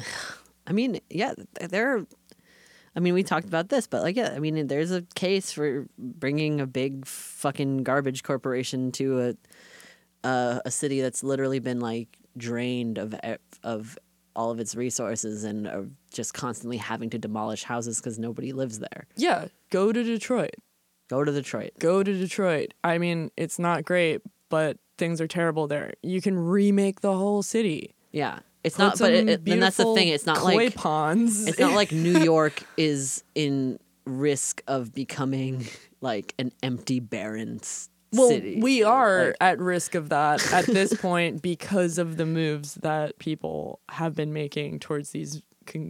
[SPEAKER 1] I mean, yeah, there are, I mean, we talked about this, but like, yeah, I mean, there's a case for bringing a big fucking garbage corporation to a uh, a city that's literally been like drained of of all of its resources and are just constantly having to demolish houses because nobody lives there.
[SPEAKER 2] Yeah, go to Detroit.
[SPEAKER 1] Go to Detroit.
[SPEAKER 2] Go to Detroit. I mean, it's not great, but things are terrible there. You can remake the whole city.
[SPEAKER 1] Yeah, it's
[SPEAKER 2] Put
[SPEAKER 1] not. But it,
[SPEAKER 2] some
[SPEAKER 1] it, then that's the thing. It's not
[SPEAKER 2] koi
[SPEAKER 1] like
[SPEAKER 2] ponds.
[SPEAKER 1] it's not like New York is in risk of becoming like an empty, barren s-
[SPEAKER 2] Well,
[SPEAKER 1] city.
[SPEAKER 2] we are
[SPEAKER 1] Like-
[SPEAKER 2] at risk of that at this point because of the moves that people have been making towards these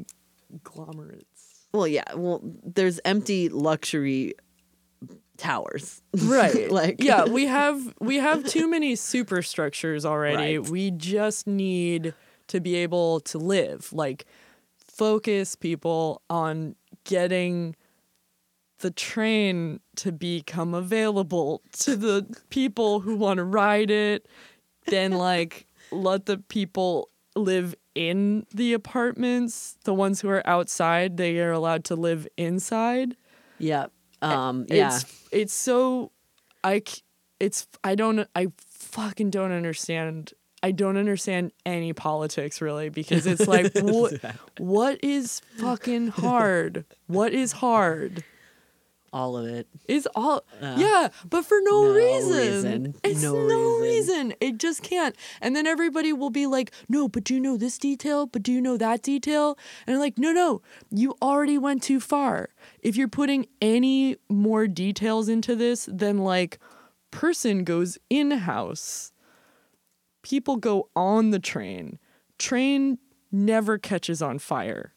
[SPEAKER 2] conglomerates.
[SPEAKER 1] Well, yeah. Well, there's empty luxury towers.
[SPEAKER 2] Right.
[SPEAKER 1] Like-
[SPEAKER 2] yeah, we have we have too many superstructures already.
[SPEAKER 1] Right.
[SPEAKER 2] We just need to be able to live. Like, focus people on getting the train to become available to the people who want to ride it. Then, like, let the people live in the apartments. The ones who are outside, they are allowed to live inside.
[SPEAKER 1] Yeah. Um. Yeah.
[SPEAKER 2] It's it's so I c- it's I don't I fucking don't understand. I don't understand any politics really because it's like what what is fucking hard? What is hard?
[SPEAKER 1] All of it.
[SPEAKER 2] Is all
[SPEAKER 1] Uh,
[SPEAKER 2] yeah, but for no,
[SPEAKER 1] no
[SPEAKER 2] reason.
[SPEAKER 1] reason.
[SPEAKER 2] It's
[SPEAKER 1] No
[SPEAKER 2] no,
[SPEAKER 1] reason.
[SPEAKER 2] reason. It just can't. And then everybody will be like, "No, but do you know this detail? But do you know that detail?" And I'm like, "No, no. You already went too far. If you're putting any more details into this, then like person goes in-house. People go on the train. Train never catches on fire."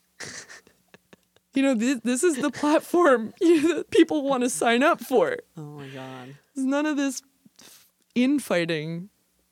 [SPEAKER 2] You know, this, this is the platform that people want to sign up for.
[SPEAKER 1] Oh my god.
[SPEAKER 2] There's none of this infighting.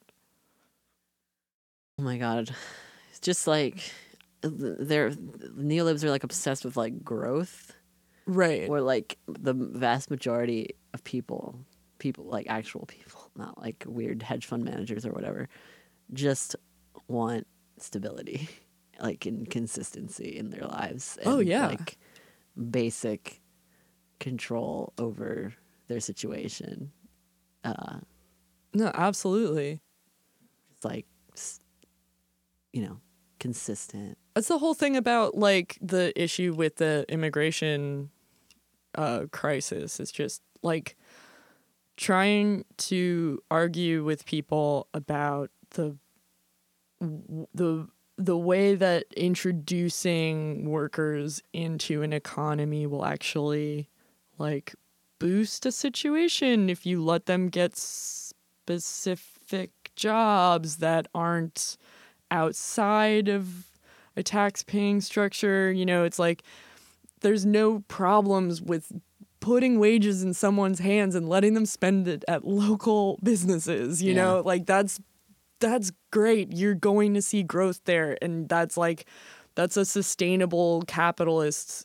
[SPEAKER 1] Oh my god. It's just like they're neolibs are like obsessed with like growth,
[SPEAKER 2] Right.
[SPEAKER 1] where like the vast majority of people, people like actual people, not like weird hedge fund managers or whatever, just want stability, like and consistency in their lives. And,
[SPEAKER 2] Oh, yeah.
[SPEAKER 1] like basic control over their situation. Uh,
[SPEAKER 2] No, absolutely.
[SPEAKER 1] it's like s- you know, consistent.
[SPEAKER 2] That's the whole thing about like the issue with the immigration uh, crisis. It's just like trying to argue with people about the the the way that introducing workers into an economy will actually like boost a situation if you let them get specific jobs that aren't outside of a tax-paying structure. You know, it's like there's no problems with putting wages in someone's hands and letting them spend it at local businesses, you yeah. know, like that's that's great. You're going to see growth there, and that's like that's a sustainable capitalist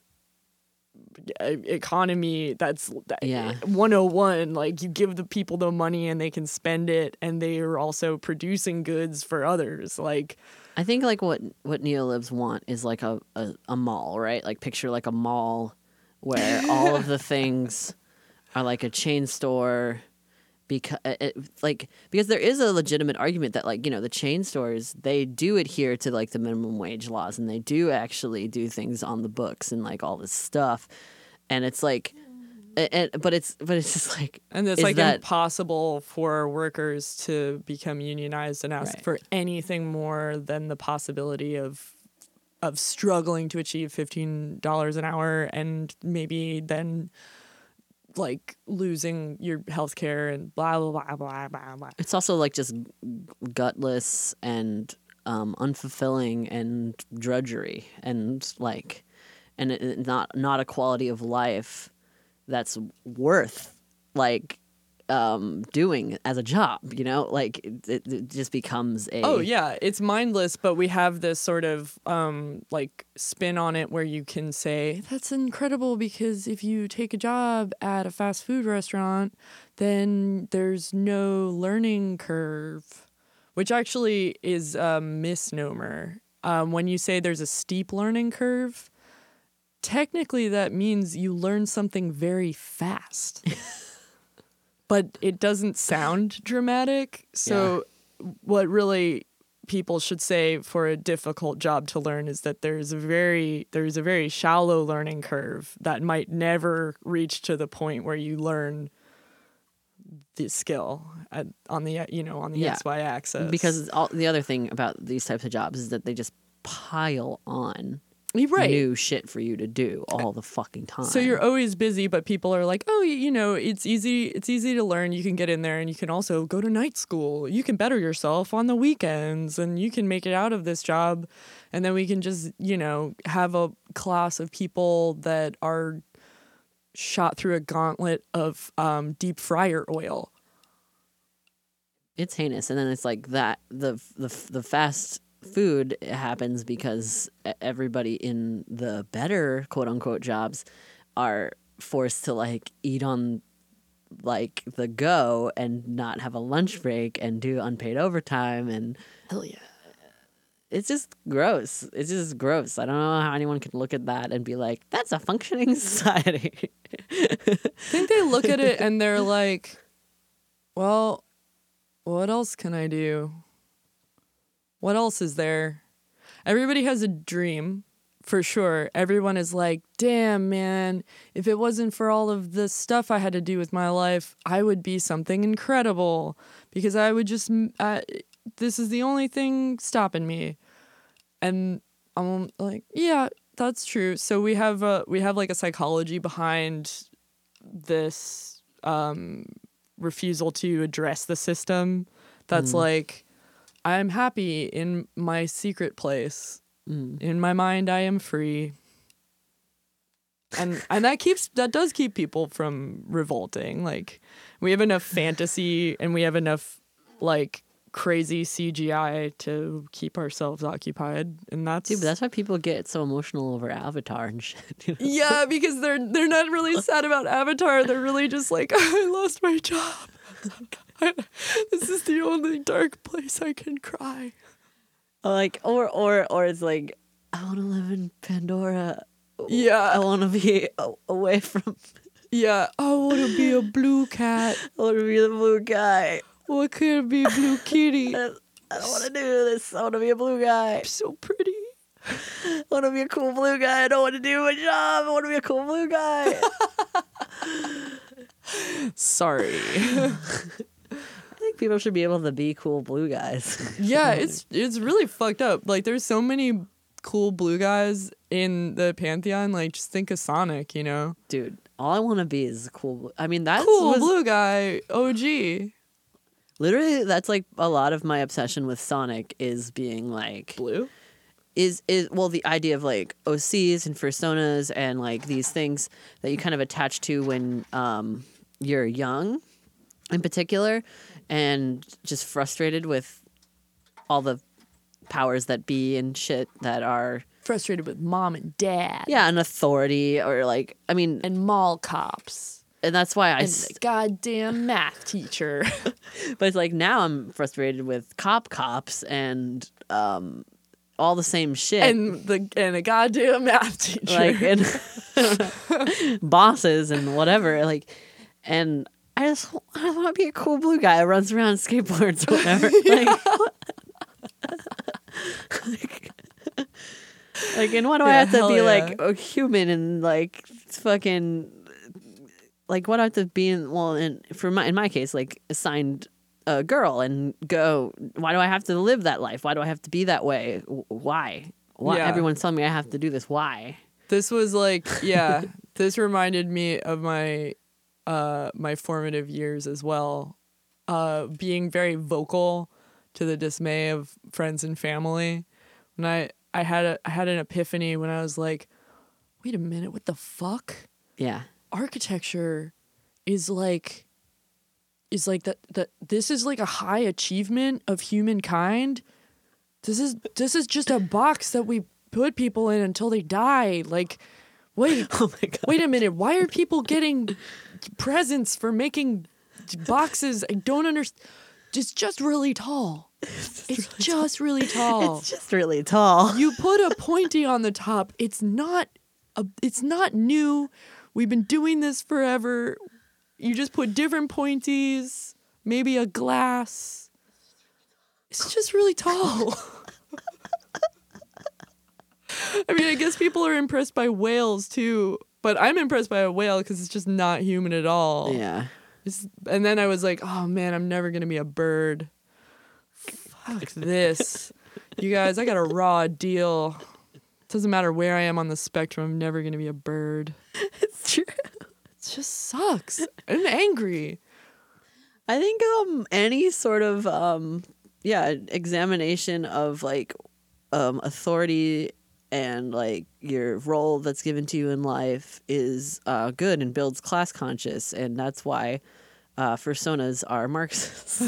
[SPEAKER 2] economy. That's
[SPEAKER 1] yeah.
[SPEAKER 2] one oh one. Like you give the people the money and they can spend it, and they are also producing goods for others. Like
[SPEAKER 1] I think like what what neolibs want is like a, a, a mall, right? Like picture like a mall where all of the things are like a chain store, because it, like because there is a legitimate argument that like, you know, the chain stores, they do adhere to like the minimum wage laws, and they do actually do things on the books and like all this stuff, and it's like and, but it's but it's just like
[SPEAKER 2] and it's like
[SPEAKER 1] that,
[SPEAKER 2] impossible for workers to become unionized and ask
[SPEAKER 1] right.
[SPEAKER 2] for anything more than the possibility of of struggling to achieve fifteen dollars an hour, and maybe then like losing your health care and blah, blah, blah, blah, blah, blah.
[SPEAKER 1] It's also like just gutless and um, unfulfilling and drudgery and like, and it, it not, not a quality of life that's worth like um, doing as a job, you know, like it, it, it just becomes a...
[SPEAKER 2] Oh yeah, it's mindless, but we have this sort of um, like spin on it where you can say, that's incredible because if you take a job at a fast food restaurant, then there's no learning curve, which actually is a misnomer. Um, when you say there's a steep learning curve, technically that means you learn something very fast. But it doesn't sound dramatic. So yeah. What really people should say for a difficult job to learn is that there's a very there's a very shallow learning curve that might never reach to the point where you learn the skill at, on the you know on the
[SPEAKER 1] yeah.
[SPEAKER 2] X Y axis.
[SPEAKER 1] Because all, the other thing about these types of jobs is that they just pile on.
[SPEAKER 2] Right.
[SPEAKER 1] New shit for you to do all the fucking time.
[SPEAKER 2] So you're always busy, but people are like, oh, you know, it's easy. It's easy to learn. You can get in there, and you can also go to night school. You can better yourself on the weekends, and you can make it out of this job. And then we can just, you know, have a class of people that are shot through a gauntlet of um, deep fryer oil.
[SPEAKER 1] It's heinous, and then it's like that. The the the fast food happens because everybody in the better quote unquote jobs are forced to like eat on like the go and not have a lunch break and do unpaid overtime, and
[SPEAKER 2] hell yeah,
[SPEAKER 1] it's just gross. It's just gross. I don't know how anyone can look at that and be like, that's a functioning society.
[SPEAKER 2] I think they look at it and they're like, well, what else can I do? What else is there? Everybody has a dream, for sure. Everyone is like, damn, man, if it wasn't for all of the stuff I had to do with my life, I would be something incredible because I would just, uh, this is the only thing stopping me. And I'm like, yeah, that's true. So we have a, we have like a psychology behind this um, refusal to address the system. That's mm. like, I'm happy in my secret place. Mm. In my mind, I am free. And and that keeps that does keep people from revolting. Like we have enough fantasy and we have enough like crazy C G I to keep ourselves occupied, and that's
[SPEAKER 1] dude. But that's why people get so emotional over Avatar and shit. You know?
[SPEAKER 2] Yeah, because they're they're not really sad about Avatar. They're really just like, I lost my job. This is the only dark place I can cry.
[SPEAKER 1] Like, or or or it's like, I want to live in Pandora.
[SPEAKER 2] Yeah,
[SPEAKER 1] I want to be a- away from.
[SPEAKER 2] Yeah, I want to be a blue cat.
[SPEAKER 1] I want to be the blue guy.
[SPEAKER 2] What could it be, Blue Kitty?
[SPEAKER 1] I don't want to do this. I want to be a blue guy.
[SPEAKER 2] So pretty.
[SPEAKER 1] I want to be a cool blue guy. I don't want to do my job. I want to be a cool blue guy.
[SPEAKER 2] Sorry.
[SPEAKER 1] I think people should be able to be cool blue guys.
[SPEAKER 2] Yeah, it's it's really fucked up. Like, there's so many cool blue guys in the pantheon. Like, just think of Sonic, you know?
[SPEAKER 1] Dude, all I want to be is a cool blue. I mean, that's
[SPEAKER 2] Cool
[SPEAKER 1] was,
[SPEAKER 2] blue guy, O G.
[SPEAKER 1] literally, that's like a lot of my obsession with Sonic is being like
[SPEAKER 2] Blue?
[SPEAKER 1] is is well the idea of like O Cs and personas and like these things that you kind of attach to when um you're young in particular, and just frustrated with all the powers that be and shit that are
[SPEAKER 2] Frustrated with mom and dad.
[SPEAKER 1] yeah an authority or like I mean
[SPEAKER 2] And mall cops.
[SPEAKER 1] and that's why I
[SPEAKER 2] And
[SPEAKER 1] s-
[SPEAKER 2] the goddamn math teacher.
[SPEAKER 1] but it's like now I'm frustrated with cop cops and um all the same shit
[SPEAKER 2] and the and a goddamn math teacher.
[SPEAKER 1] like and bosses and whatever like and I just I just want to be a cool blue guy who runs around skateboards or whatever like, like, like and why do I
[SPEAKER 2] Yeah,
[SPEAKER 1] have to
[SPEAKER 2] hell
[SPEAKER 1] be
[SPEAKER 2] yeah.
[SPEAKER 1] like a human and like fucking like what do I have to be in well in for my in my case like assigned a girl and go why do I have to live that life, why do I have to be that way, why why
[SPEAKER 2] Yeah.
[SPEAKER 1] everyone's telling me I have to do this, why?
[SPEAKER 2] This was like, yeah, this reminded me of my uh my formative years as well. Uh being very vocal to the dismay of friends and family. When I I had a I had an epiphany when I was like, wait a minute, what the fuck?
[SPEAKER 1] Yeah.
[SPEAKER 2] Architecture is like is like that that this is like a high achievement of humankind. This is this is just a box that we put people in until they die. Like, wait,
[SPEAKER 1] Oh my god.
[SPEAKER 2] wait a minute. Why are people getting presents for making boxes? I don't understand. It's just really tall. It's just really tall.
[SPEAKER 1] It's just really tall.
[SPEAKER 2] You put a pointy on the top. It's not a, it's not new. We've been doing this forever. You just put different pointies, maybe a glass. It's just really tall. I mean, I guess people are impressed by whales too, but I'm impressed by a whale because it's just not human at all.
[SPEAKER 1] Yeah.
[SPEAKER 2] It's, and then I was like, oh man, I'm never going to be a bird. Fuck this. You guys, I got a raw deal. Doesn't matter where I am on the spectrum, I'm never going to be a bird.
[SPEAKER 1] It's true.
[SPEAKER 2] It just sucks. I'm angry.
[SPEAKER 1] I think um any sort of um yeah, examination of like um authority and like your role that's given to you in life is uh good and builds class conscious, and that's why uh personas are Marxists.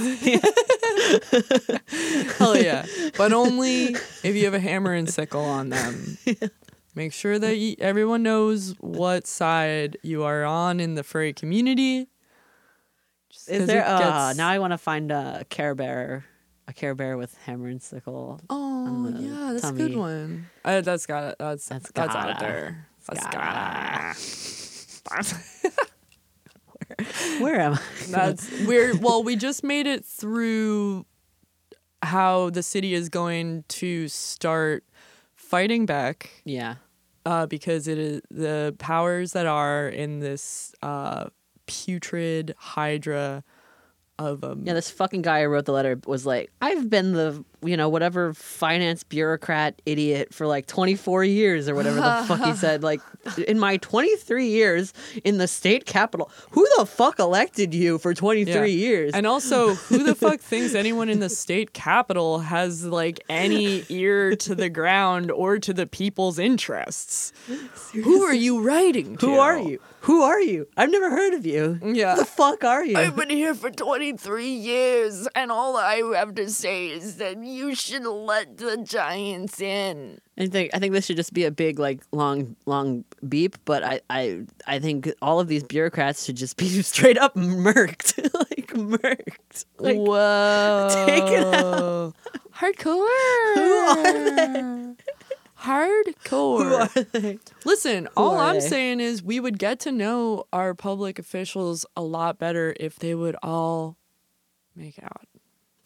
[SPEAKER 2] Hell yeah. But only if you have a hammer and sickle on them. Make sure that you, everyone knows what side you are on in the furry community. Just
[SPEAKER 1] Is
[SPEAKER 2] 'cause
[SPEAKER 1] there
[SPEAKER 2] it
[SPEAKER 1] uh
[SPEAKER 2] gets-
[SPEAKER 1] now I want to find a Care Bear a Care Bear with hammer and sickle.
[SPEAKER 2] Oh
[SPEAKER 1] on the
[SPEAKER 2] yeah, that's a
[SPEAKER 1] tummy.
[SPEAKER 2] good one. Uh, that's got that's
[SPEAKER 1] That's
[SPEAKER 2] that's,
[SPEAKER 1] gotta.
[SPEAKER 2] out there. That's
[SPEAKER 1] gotta.
[SPEAKER 2] gotta.
[SPEAKER 1] Where am I?
[SPEAKER 2] That's we're well, we just made it through how the city is going to start fighting back
[SPEAKER 1] Yeah.
[SPEAKER 2] uh, because it is the powers that are in this uh, putrid hydra of um
[SPEAKER 1] Yeah, this fucking guy who wrote the letter was like, I've been the, you know, whatever finance bureaucrat idiot for like twenty-four years or whatever the fuck he said. Like, in my twenty-three years in the state capitol, who the fuck elected you for twenty-three
[SPEAKER 2] Yeah.
[SPEAKER 1] years?
[SPEAKER 2] And also, who the fuck thinks anyone in the state capitol has like any ear to the ground or to the people's interests? Who are you writing to?
[SPEAKER 1] Who are you? Who are you? I've never heard of you.
[SPEAKER 2] Yeah.
[SPEAKER 1] Who the fuck are you?
[SPEAKER 2] I've been here for twenty-three years, and all I have to say is that you should let the giants in.
[SPEAKER 1] I think I think this should just be a big like long long beep, but I I, I think all of these bureaucrats should just be straight up murked, like murked. Like,
[SPEAKER 2] Whoa.
[SPEAKER 1] take it out.
[SPEAKER 2] Hardcore.
[SPEAKER 1] Who are they?
[SPEAKER 2] Hardcore.
[SPEAKER 1] Who are they?
[SPEAKER 2] Listen, all
[SPEAKER 1] are
[SPEAKER 2] I'm
[SPEAKER 1] they?
[SPEAKER 2] saying is we would get to know our public officials a lot better if they would all make out.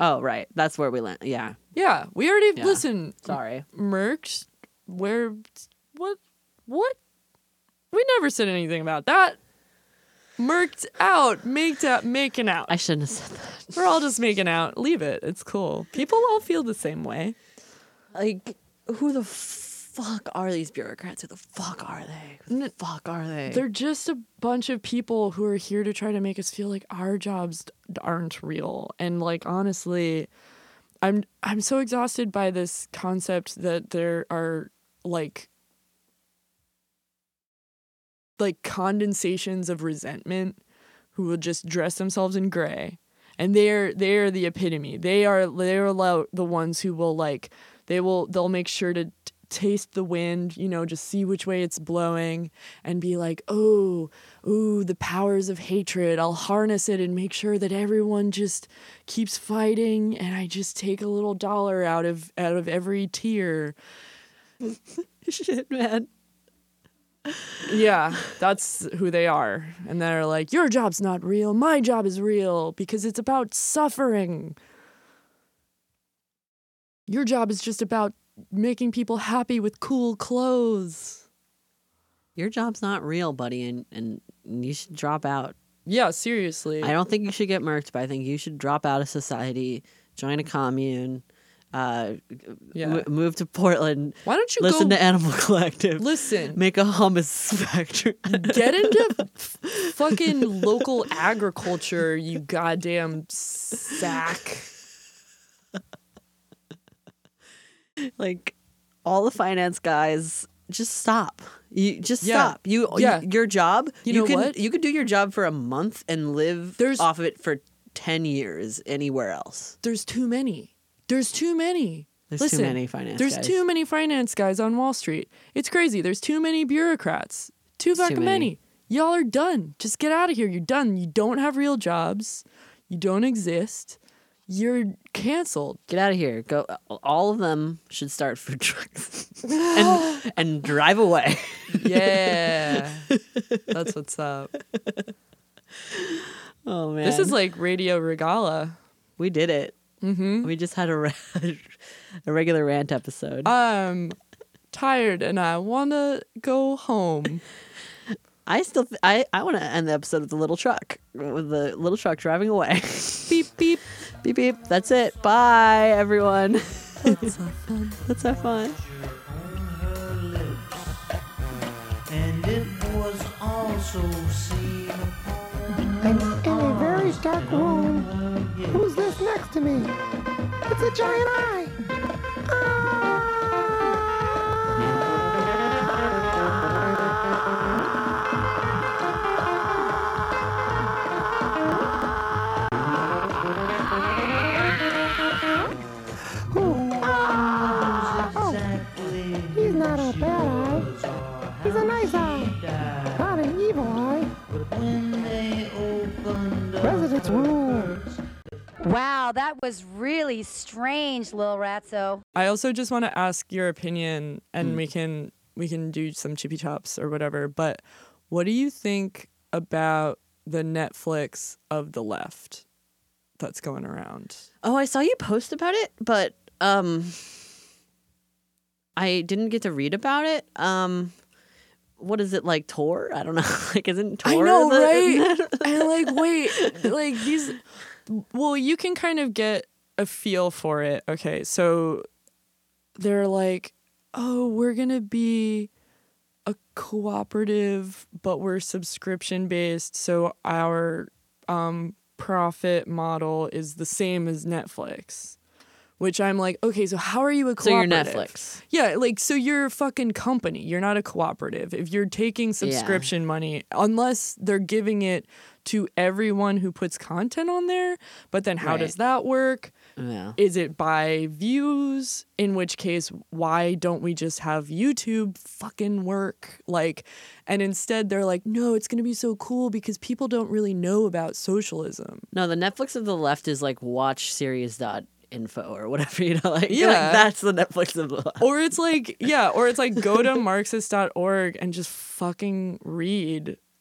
[SPEAKER 1] Oh, right. That's where we land. Yeah.
[SPEAKER 2] Yeah, we already
[SPEAKER 1] Yeah.
[SPEAKER 2] listen.
[SPEAKER 1] Sorry.
[SPEAKER 2] Mercs, where, what, what? We never said anything about that. Merked out, maked out, making out.
[SPEAKER 1] I shouldn't have said that.
[SPEAKER 2] We're all just making out. Leave it. It's cool. People all feel the same way.
[SPEAKER 1] Like, who the fuck are these bureaucrats? Who the fuck are they? Who the fuck are they?
[SPEAKER 2] They're just a bunch of people who are here to try to make us feel like our jobs aren't real. And like, honestly, I'm I'm so exhausted by this concept that there are like like condensations of resentment who will just dress themselves in gray, and they're they're the epitome. They are they're lo- the ones who will like they will they'll make sure to t- taste the wind, you know, just see which way it's blowing and be like, oh, ooh, the powers of hatred. I'll harness it and make sure that everyone just keeps fighting, and I just take a little dollar out of out of every tear.
[SPEAKER 1] Shit, man.
[SPEAKER 2] Yeah, that's who they are. And they're like, your job's not real. My job is real because it's about suffering. Your job is just about making people happy with cool clothes.
[SPEAKER 1] Your job's not real, buddy, and, and you should drop out.
[SPEAKER 2] Yeah, seriously.
[SPEAKER 1] I don't think you should get murked, but I think you should drop out of society, join a commune, uh,
[SPEAKER 2] Yeah.
[SPEAKER 1] m- move to Portland.
[SPEAKER 2] Why don't you
[SPEAKER 1] listen
[SPEAKER 2] go
[SPEAKER 1] to Animal Collective?
[SPEAKER 2] listen?
[SPEAKER 1] Make a hummus factory.
[SPEAKER 2] Get into f- fucking local agriculture, you goddamn sack.
[SPEAKER 1] Like, all the finance guys, just stop. You just
[SPEAKER 2] Yeah.
[SPEAKER 1] stop. You,
[SPEAKER 2] Yeah.
[SPEAKER 1] you your job.
[SPEAKER 2] You know
[SPEAKER 1] can,
[SPEAKER 2] what?
[SPEAKER 1] You could do your job for a month and live
[SPEAKER 2] There's-
[SPEAKER 1] off of it for ten years anywhere else.
[SPEAKER 2] There's too many. There's too many.
[SPEAKER 1] There's
[SPEAKER 2] Listen,
[SPEAKER 1] too many finance
[SPEAKER 2] There's
[SPEAKER 1] guys.
[SPEAKER 2] too many finance guys on Wall Street. It's crazy. There's too many bureaucrats. Too fucking
[SPEAKER 1] many.
[SPEAKER 2] many. Y'all are done. Just get out of here. You're done. You don't have real jobs. You don't exist. You're canceled.
[SPEAKER 1] Get out of here. Go. All of them should start food trucks and and drive away.
[SPEAKER 2] Yeah. That's what's up.
[SPEAKER 1] Oh man,
[SPEAKER 2] This is like Radio Regala.
[SPEAKER 1] we did it. Mm-hmm. We just had a ra- a regular rant episode.
[SPEAKER 2] I'm tired and I want to go home.
[SPEAKER 1] I still th- I I want to end the episode with the little truck with the little truck driving away.
[SPEAKER 2] Beep, beep.
[SPEAKER 1] Beep beep. That's it. Bye everyone.
[SPEAKER 2] Let's have fun.
[SPEAKER 1] Let's have fun.
[SPEAKER 3] And it was also seen
[SPEAKER 4] I'm in a very dark room. Who's this next to me? It's a giant eye.
[SPEAKER 3] exactly
[SPEAKER 4] He's not a bad eye. He's a nice eye. Not an evil eye.
[SPEAKER 3] when they opened up
[SPEAKER 4] Residence room.
[SPEAKER 5] Wow, that was really strange, Lil Ratso.
[SPEAKER 2] I also just want to ask your opinion, and we can we can do some chippy chops or whatever. But what do you think about the Netflix of the left that's going around?
[SPEAKER 1] Oh, I saw you post about it, but um, I didn't get to read about it. Um, what is it like? Tor? I don't know. Like, isn't Tor?
[SPEAKER 2] I know,
[SPEAKER 1] the-
[SPEAKER 2] right? And like, wait, like these. Well, you can kind of get a feel for it. Okay, so they're like, oh, we're gonna be a cooperative, but we're subscription based, so our um, profit model is the same as Netflix. Which I'm like, okay, so how are you a
[SPEAKER 1] So you're
[SPEAKER 2] cooperative?
[SPEAKER 1] Netflix.
[SPEAKER 2] Yeah, like, so you're a fucking company. You're not a cooperative. If you're taking subscription money, unless they're giving it to everyone who puts content on there, but then how
[SPEAKER 1] Right.
[SPEAKER 2] does that work?
[SPEAKER 1] Yeah.
[SPEAKER 2] Is it by views? In which case, why don't we just have YouTube fucking work? Like, and instead they're like, no, it's going to be so cool because people don't really know about socialism.
[SPEAKER 1] No, the Netflix of the left is like watch series dot info or whatever, you know, like,
[SPEAKER 2] Yeah.
[SPEAKER 1] like that's the Netflix of the left.
[SPEAKER 2] Or it's like, yeah, or it's like go to marxist dot org and just fucking read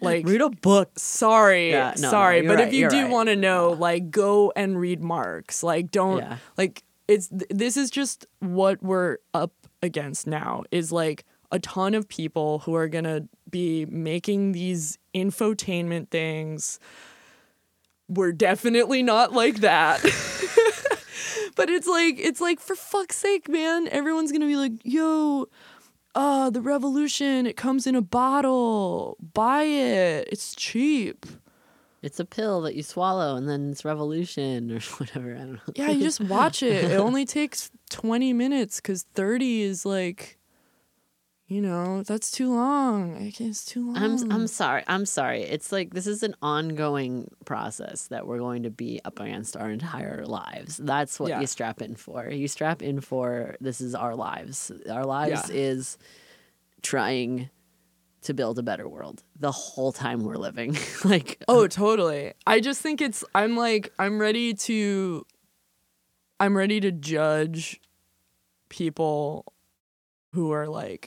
[SPEAKER 2] Like,
[SPEAKER 1] Read a book.
[SPEAKER 2] sorry,
[SPEAKER 1] Yeah, no, no,
[SPEAKER 2] sorry,
[SPEAKER 1] you're
[SPEAKER 2] but
[SPEAKER 1] right,
[SPEAKER 2] if you
[SPEAKER 1] you're
[SPEAKER 2] do
[SPEAKER 1] right.
[SPEAKER 2] want to know, like, go and read Marx. Like, don't
[SPEAKER 1] Yeah.
[SPEAKER 2] like it's. th- This is just what we're up against now. Is like a ton of people who are gonna be making these infotainment things. We're definitely not like that. But it's like, it's like, for fuck's sake, man. Everyone's gonna be like, yo, uh, the revolution, it comes in a bottle. Buy it. It's cheap.
[SPEAKER 1] It's a pill that you swallow and then it's revolution or whatever. I don't know.
[SPEAKER 2] Yeah, you just watch it. It only takes twenty minutes because thirty is like, you know, that's too long. I guess It's too long.
[SPEAKER 1] I'm I'm sorry. I'm sorry. It's like this is an ongoing process that we're going to be up against our entire lives. That's what
[SPEAKER 2] Yeah.
[SPEAKER 1] you strap in for. You strap in for this is our lives. Our lives
[SPEAKER 2] Yeah.
[SPEAKER 1] is trying to build a better world the whole time we're living. Like
[SPEAKER 2] Oh, totally. I just think it's, I'm like, I'm ready to, I'm ready to judge people who are like,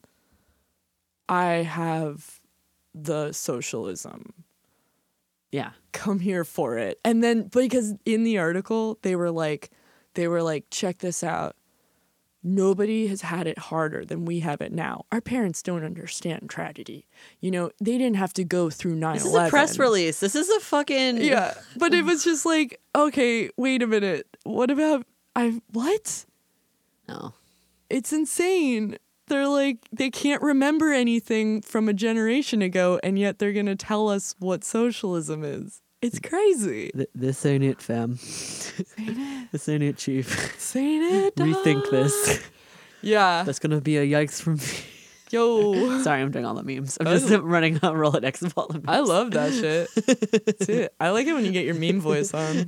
[SPEAKER 2] I have the socialism.
[SPEAKER 1] yeah.
[SPEAKER 2] Come here for it. And then, because in the article, they were like, they were like, check this out. Nobody has had it harder than we have it now. Our parents don't understand tragedy. You know, they didn't have to go through nine eleven.
[SPEAKER 1] This is a press release. This is a fucking
[SPEAKER 2] Yeah. But it was just like, okay, wait a minute. What about, I, what?
[SPEAKER 1] No.
[SPEAKER 2] It's insane. They're like, they can't remember anything from a generation ago, and yet they're going to tell us what socialism is. It's crazy.
[SPEAKER 1] Th- this ain't it, fam.
[SPEAKER 2] Ain't it?
[SPEAKER 1] This ain't it, chief.
[SPEAKER 2] Saying it.
[SPEAKER 1] Rethink this.
[SPEAKER 2] Yeah.
[SPEAKER 1] That's gonna be a yikes from me.
[SPEAKER 2] Yo.
[SPEAKER 1] Sorry, I'm doing all the memes. I'm
[SPEAKER 2] I
[SPEAKER 1] just running a Rolodex of all the memes.
[SPEAKER 2] I love that shit. That's it. I like it when you get your meme voice on.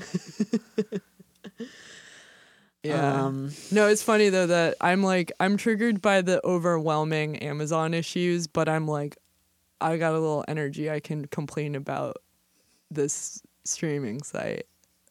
[SPEAKER 2] Yeah.
[SPEAKER 1] Um,
[SPEAKER 2] No, it's funny though that I'm like, I'm triggered by the overwhelming Amazon issues, but I'm like, I got a little energy I can complain about this streaming site.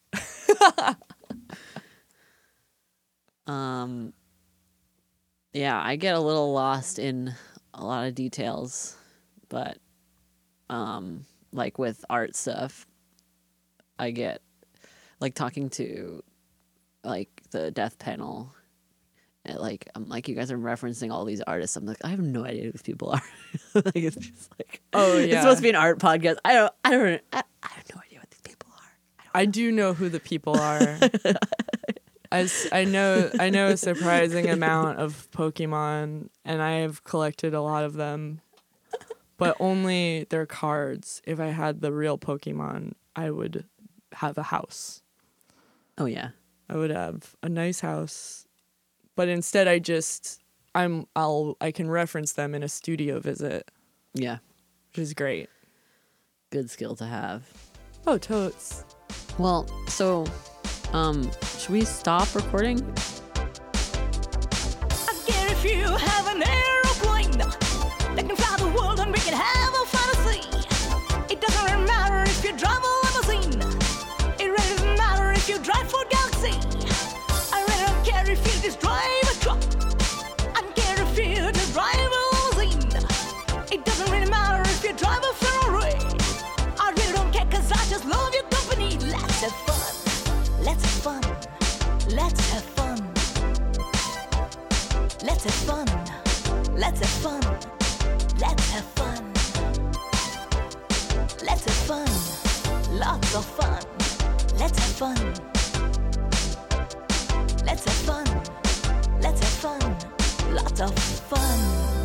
[SPEAKER 1] um, yeah, I get a little lost in a lot of details, but um, like with art stuff, I get like talking to like the death panel. And like I'm like you guys are referencing all these artists. I'm like I have no idea who these people are. Like it's just like
[SPEAKER 2] Oh,
[SPEAKER 1] it's
[SPEAKER 2] yeah.
[SPEAKER 1] supposed to be an art podcast. I don't I don't I, I have no idea what these people are. I don't
[SPEAKER 2] I do know who the people are. I, s- I know I know a surprising amount of Pokemon, and I have collected a lot of them, but only their cards. If I had the real Pokemon, I would have a house.
[SPEAKER 1] Oh yeah.
[SPEAKER 2] I would have a nice house, but instead I just I'm I'll I can reference them in a studio visit,
[SPEAKER 1] Yeah.
[SPEAKER 2] which is great.
[SPEAKER 1] Good skill to have.
[SPEAKER 2] Oh, totes.
[SPEAKER 1] Well, so um should we stop recording?
[SPEAKER 6] I care if you have an aeroplane that can fly the world and we can have a fantasy. It doesn't really matter if you drive a limousine. It really doesn't matter if you drive for Galaxy. I really don't care if you just drive a truck. I don't care if you just drive a limousine. It doesn't really matter if you drive a Ferrari. I really don't care 'cause I just love your company. Let's have fun. Let's have fun. Let's have fun. Let's have fun. Let's have fun. Let's have fun. Let's have fun. Lots of fun. Let's have fun. Let's have fun. Let's have fun. Lots of fun.